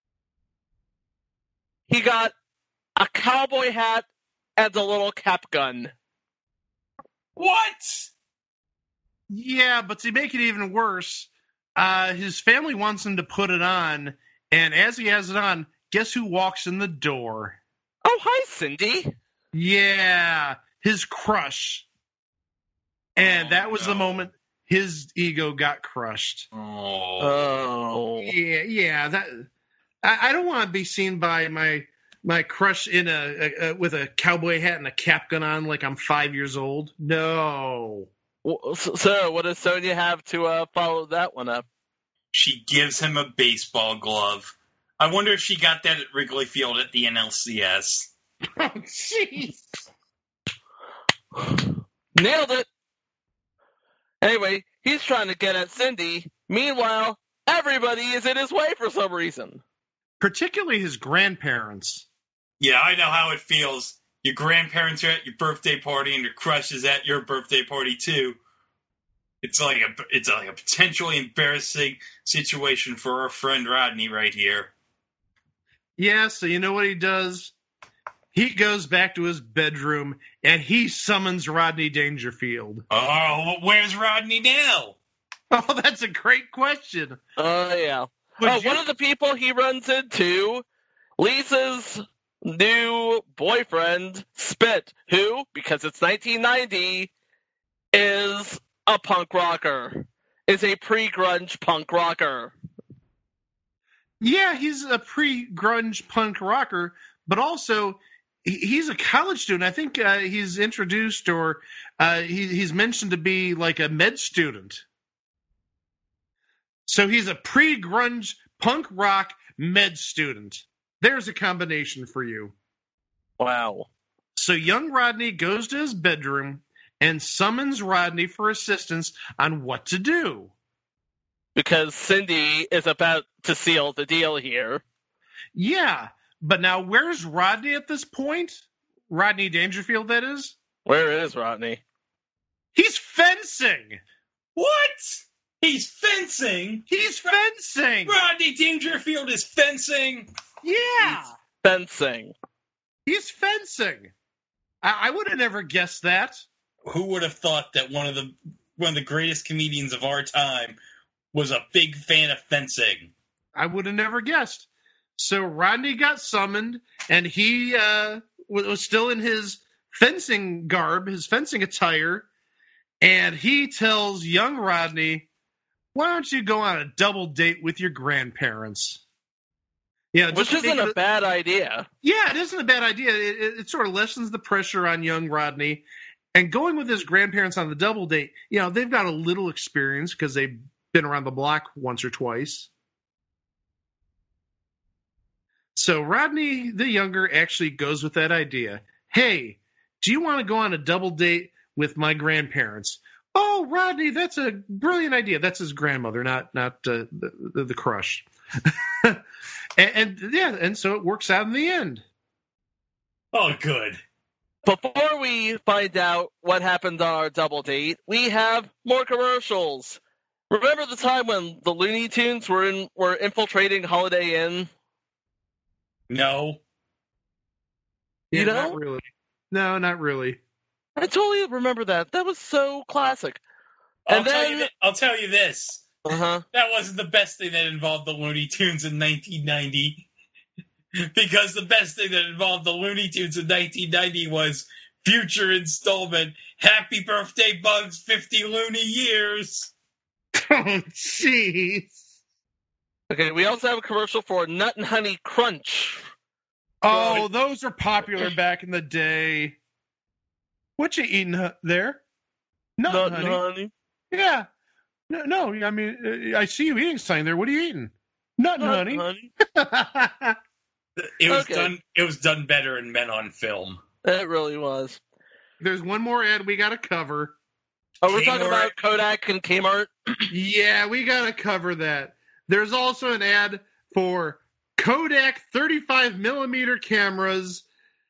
He got a cowboy hat and a little cap gun. What? Yeah, but to make it even worse, his family wants him to put it on, and as he has it on, guess who walks in the door? Oh, hi, Cindy. Yeah, his crush. And that was the moment his ego got crushed. Oh. Yeah. That I don't want to be seen by my crush in with a cowboy hat and a cap gun on like I'm 5 years old. No. So, what does Sonia have to follow that one up? She gives him a baseball glove. I wonder if she got that at Wrigley Field at the NLCS. Oh, jeez. Nailed it. Anyway, he's trying to get at Cindy. Meanwhile, everybody is in his way for some reason. Particularly his grandparents. Yeah, I know how it feels. Your grandparents are at your birthday party and your crush is at your birthday party too. It's like a potentially embarrassing situation for our friend Rodney right here. Yeah, so you know what he does? He goes back to his bedroom and he summons Rodney Dangerfield. Oh, where's Rodney now? Oh, that's a great question. Oh, yeah. One of the people he runs into, Lisa's new boyfriend, Spit, who, because it's 1990, is a punk rocker. is a pre-grunge punk rocker. Yeah, he's a pre-grunge punk rocker, but also he's a college student. I think he's introduced or he's mentioned to be like a med student. So he's a pre-grunge punk rock med student. There's a combination for you. Wow. So young Rodney goes to his bedroom and summons Rodney for assistance on what to do. Because Cindy is about to seal the deal here. Yeah, but now where's Rodney at this point? Rodney Dangerfield, that is? Where is Rodney? He's fencing! What? He's fencing? He's fencing! Rodney Dangerfield is fencing? Yeah! Fencing. He's fencing. I would have never guessed that. Who would have thought that one of the greatest comedians of our time was a big fan of fencing? I would have never guessed. So Rodney got summoned, and he was still in his fencing garb, his fencing attire, and he tells young Rodney, why don't you go on a double date with your grandparents? Yeah, which isn't a bad idea. Yeah, it isn't a bad idea. It sort of lessens the pressure on young Rodney. And going with his grandparents on the double date, they've got a little experience because they've been around the block once or twice. So Rodney the younger actually goes with that idea. Hey, do you want to go on a double date with my grandparents? Oh, Rodney, that's a brilliant idea. That's his grandmother, not the crush. and so it works out in the end. Oh, good. Before we find out what happened on our double date, we have more commercials. Remember the time when the Looney Tunes were infiltrating Holiday Inn? No. You know? Not really. No, not really. I totally remember that. That was so classic. I'll tell you this. Uh-huh. That wasn't the best thing that involved the Looney Tunes in 1990. Because the best thing that involved the Looney Tunes in 1990 was future installment, Happy Birthday Bugs, 50 Looney Years. Oh, jeez. Okay, we also have a commercial for Nut and Honey Crunch. Oh, those are popular back in the day. What you eating there? Nut and honey. Yeah. No, I mean, I see you eating something there. What are you eating? Nut and honey. It was done better in Men on Film. It really was. There's one more ad we got to cover. Oh, we're talking about Kodak and Kmart? Yeah, we got to cover that. There's also an ad for Kodak 35 millimeter cameras,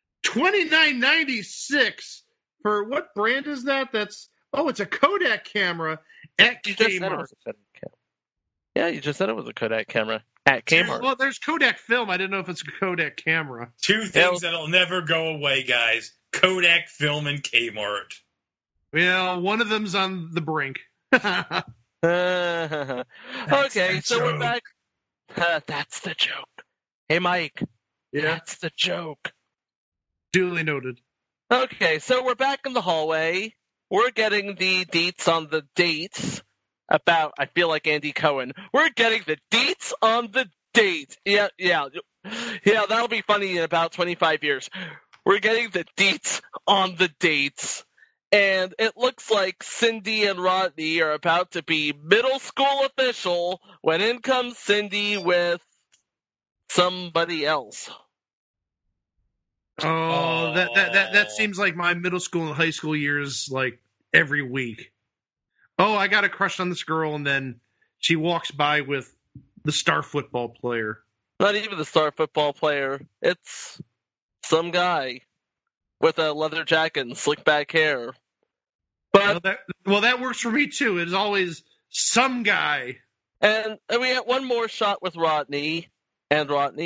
$29.96 for what brand is that? It's a Kodak camera at Kmart. Yeah, you just said it was a Kodak camera at Kmart. There's Kodak film. I didn't know if it's a Kodak camera. Two things that'll never go away, guys. Kodak film and Kmart. Well, one of them's on the brink. Okay, so we're back. That's the joke. Hey, Mike. Yeah? That's the joke. Duly noted. Okay, so we're back in the hallway. We're getting the deets on the dates about, I feel like Andy Cohen. We're getting the deets on the date. Yeah, that'll be funny in about 25 years. We're getting the deets on the dates. And it looks like Cindy and Rodney are about to be middle school official when in comes Cindy with somebody else. Oh, that seems like my middle school and high school years, like every week. Oh, I got a crush on this girl, and then she walks by with the star football player. Not even the star football player. It's some guy with a leather jacket and slick back hair. But that works for me too. It is always some guy. And we had one more shot with Rodney. And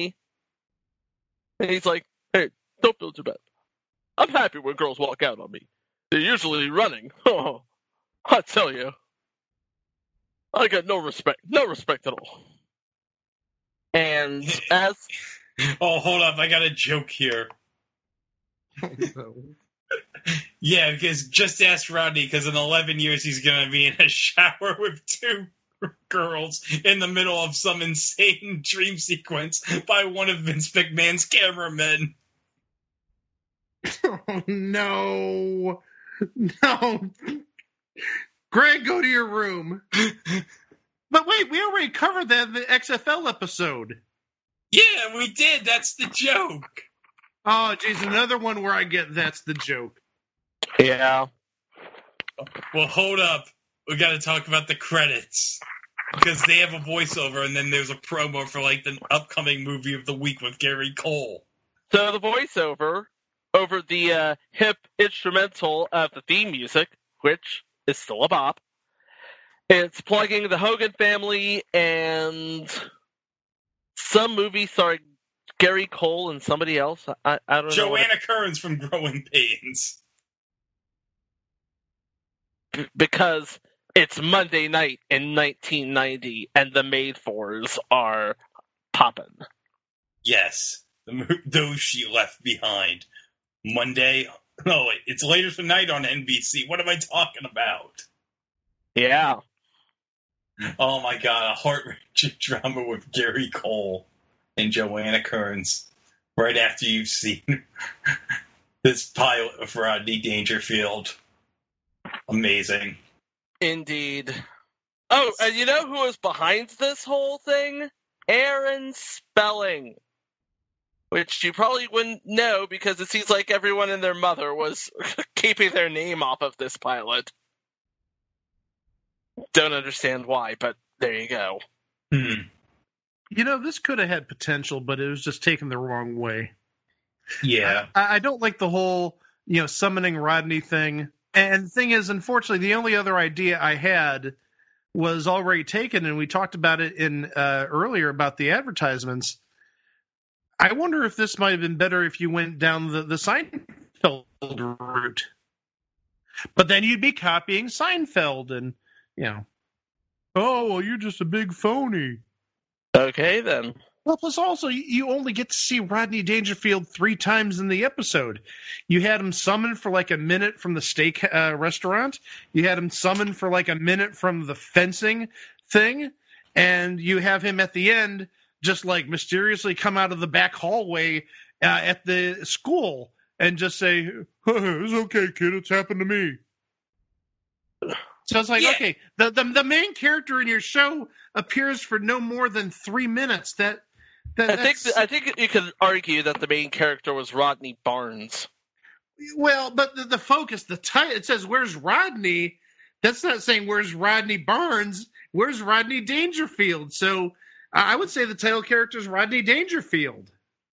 he's like, hey, don't feel too bad. I'm happy when girls walk out on me. They're usually running. Oh, I tell you. I got no respect at all. And as... Oh, hold up. I got a joke here. Yeah, because just ask Rodney, because in 11 years he's going to be in a shower with 2 girls in the middle of some insane dream sequence by one of Vince McMahon's cameramen. Oh, no. No. Greg, go to your room. But wait, we already covered that in the XFL episode. Yeah, we did. That's the joke. Oh, geez, another one where I get that's the joke. Yeah. Well, hold up. We got to talk about the credits. Because they have a voiceover, and then there's a promo for, like, the upcoming movie of the week with Gary Cole. So the voiceover over the hip instrumental of the theme music, which is still a bop, it's plugging the Hogan family and some movie starring Gary Cole and somebody else. I don't know. Joanna Kearns from Growing Pains. Because it's Monday night in 1990, and the made-fors are poppin'. Yes. Those she left behind. Monday. No, wait. It's later tonight on NBC. What am I talking about? Yeah. Oh my God. A heart-wrenching drama with Gary Cole and Joanna Kearns. Right after you've seen this pilot of Rodney Dangerfield. Amazing. Indeed. Oh, and you know who was behind this whole thing? Aaron Spelling. Which you probably wouldn't know because it seems like everyone and their mother was keeping their name off of this pilot. Don't understand why, but there you go. You know, this could have had potential, but it was just taken the wrong way. Yeah. I don't like the whole, summoning Rodney thing. And the thing is, unfortunately, the only other idea I had was already taken, and we talked about it in earlier about the advertisements. I wonder if this might have been better if you went down the Seinfeld route. But then you'd be copying Seinfeld and, oh, well, you're just a big phony. Okay, then. Well, plus also, you only get to see Rodney Dangerfield 3 times in the episode. You had him summoned for like a minute from the steak restaurant. You had him summoned for like a minute from the fencing thing. And you have him at the end just like mysteriously come out of the back hallway at the school and just say, it's okay, kid, it's happened to me. So it's like, okay, the main character in your show appears for no more than 3 minutes. I think you could argue that the main character was Rodney Barnes. Well, but the focus, the title, it says, where's Rodney? That's not saying where's Rodney Barnes. Where's Rodney Dangerfield? So I would say the title character is Rodney Dangerfield.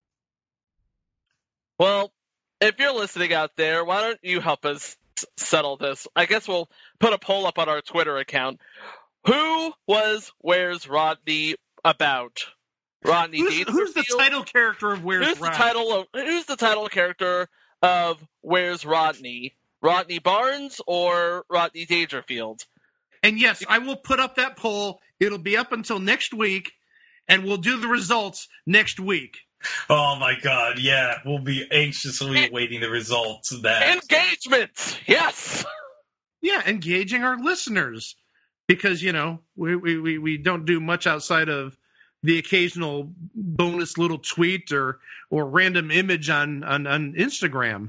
Well, if you're listening out there, why don't you help us settle this? I guess we'll put a poll up on our Twitter account. Who was Where's Rodney about? Rodney Dangerfield? Who's the title character of Where's Rodney? Who's the title character of Where's Rodney? Rodney Barnes or Rodney Dangerfield? And yes, I will put up that poll. It'll be up until next week, and we'll do the results next week. Oh my God, yeah. We'll be anxiously awaiting the results of that. Engagement! Yes! Yeah, engaging our listeners. Because, we don't do much outside of the occasional bonus little tweet or random image on Instagram.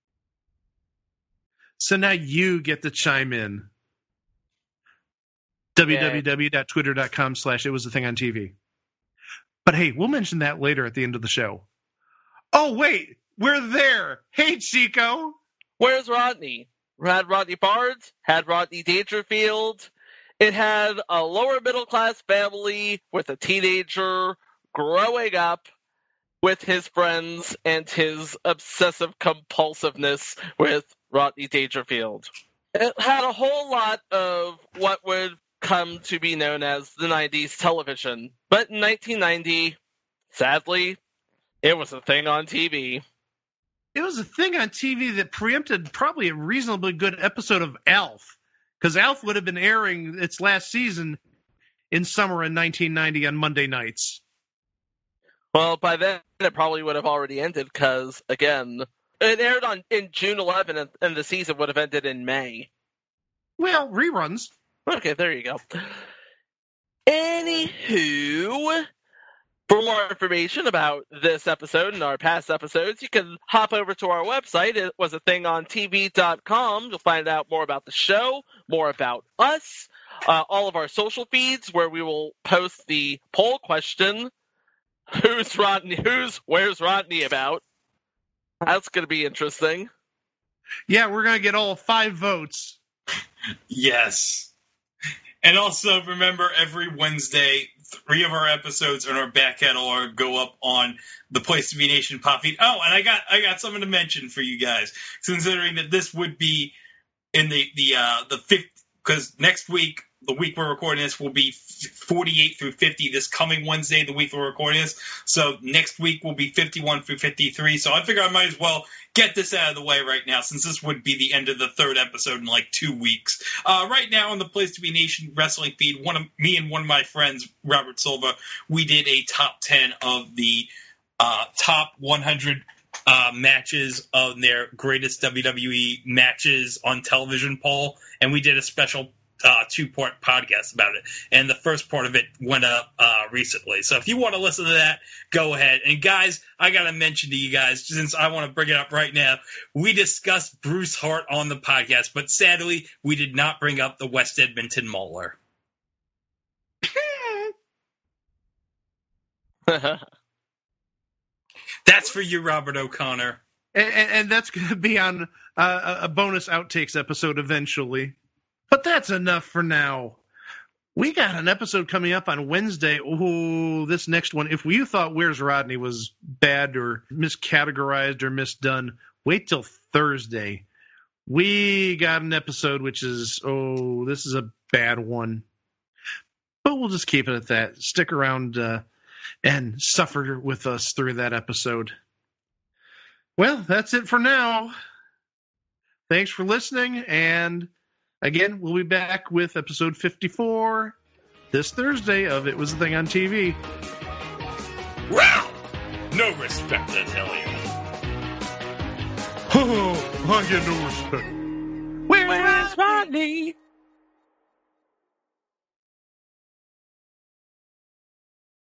So now you get to chime in. www.twitter.com/itwasathingontv. But hey, we'll mention that later at the end of the show. Oh, wait, we're there. Hey, Chico. Where's Rodney? Had Rodney Barnes, had Rodney Dangerfield. It had a lower middle class family with a teenager growing up with his friends and his obsessive compulsiveness with Rodney Dangerfield. It had a whole lot of what would come to be known as the 90s television. But in 1990, sadly, it was a thing on TV. It was a thing on TV that preempted probably a reasonably good episode of Alf. Because Alf would have been airing its last season in summer in 1990 on Monday nights. Well, by then, it probably would have already ended because, again, It aired in June 11, and the season would have ended in May. Well, reruns. Okay, there you go. Anywho, for more information about this episode and our past episodes, you can hop over to our website. It was a thingOnTV.com. You'll find out more about the show, more about us, all of our social feeds where we will post the poll question, where's Rodney about? That's going to be interesting. Yeah, we're going to get all 5 votes. Yes. And also, remember, every Wednesday, 3 of our episodes in our back catalog go up on the Place to Be Nation pop feed. Oh, and I got something to mention for you guys, considering that this would be in the 5th, because next week, the week we're recording this, will be 48 through 50 this coming Wednesday, the week we're recording this. So next week will be 51 through 53. So I figure I might as well get this out of the way right now, since this would be the end of the 3rd episode in like 2 weeks. Right now on the Place to Be Nation wrestling feed, me and one of my friends, Robert Silva, we did a top 10 of the top 100 matches of their greatest WWE matches on television poll, and we did a special 2-part podcast about it, and the first part of it went up recently. So if you want to listen to that, go ahead. And guys, I gotta mention to you guys, since I want to bring it up right now, we discussed Bruce Hart on the podcast, but sadly, we did not bring up the West Edmonton Mauler. That's for you, Robert O'Connor. And that's going to be on a bonus outtakes episode eventually. But that's enough for now. We got an episode coming up on Wednesday. Oh, this next one. If you thought Where's Rodney was bad or miscategorized or misdone, wait till Thursday. We got an episode which is, this is a bad one. But we'll just keep it at that. Stick around and suffer with us through that episode. Well, that's it for now. Thanks for listening, and again, we'll be back with episode 54 this Thursday of It Was a Thing on TV. Wow! No respect, I tell you. Oh, I get no respect. Where's Rodney?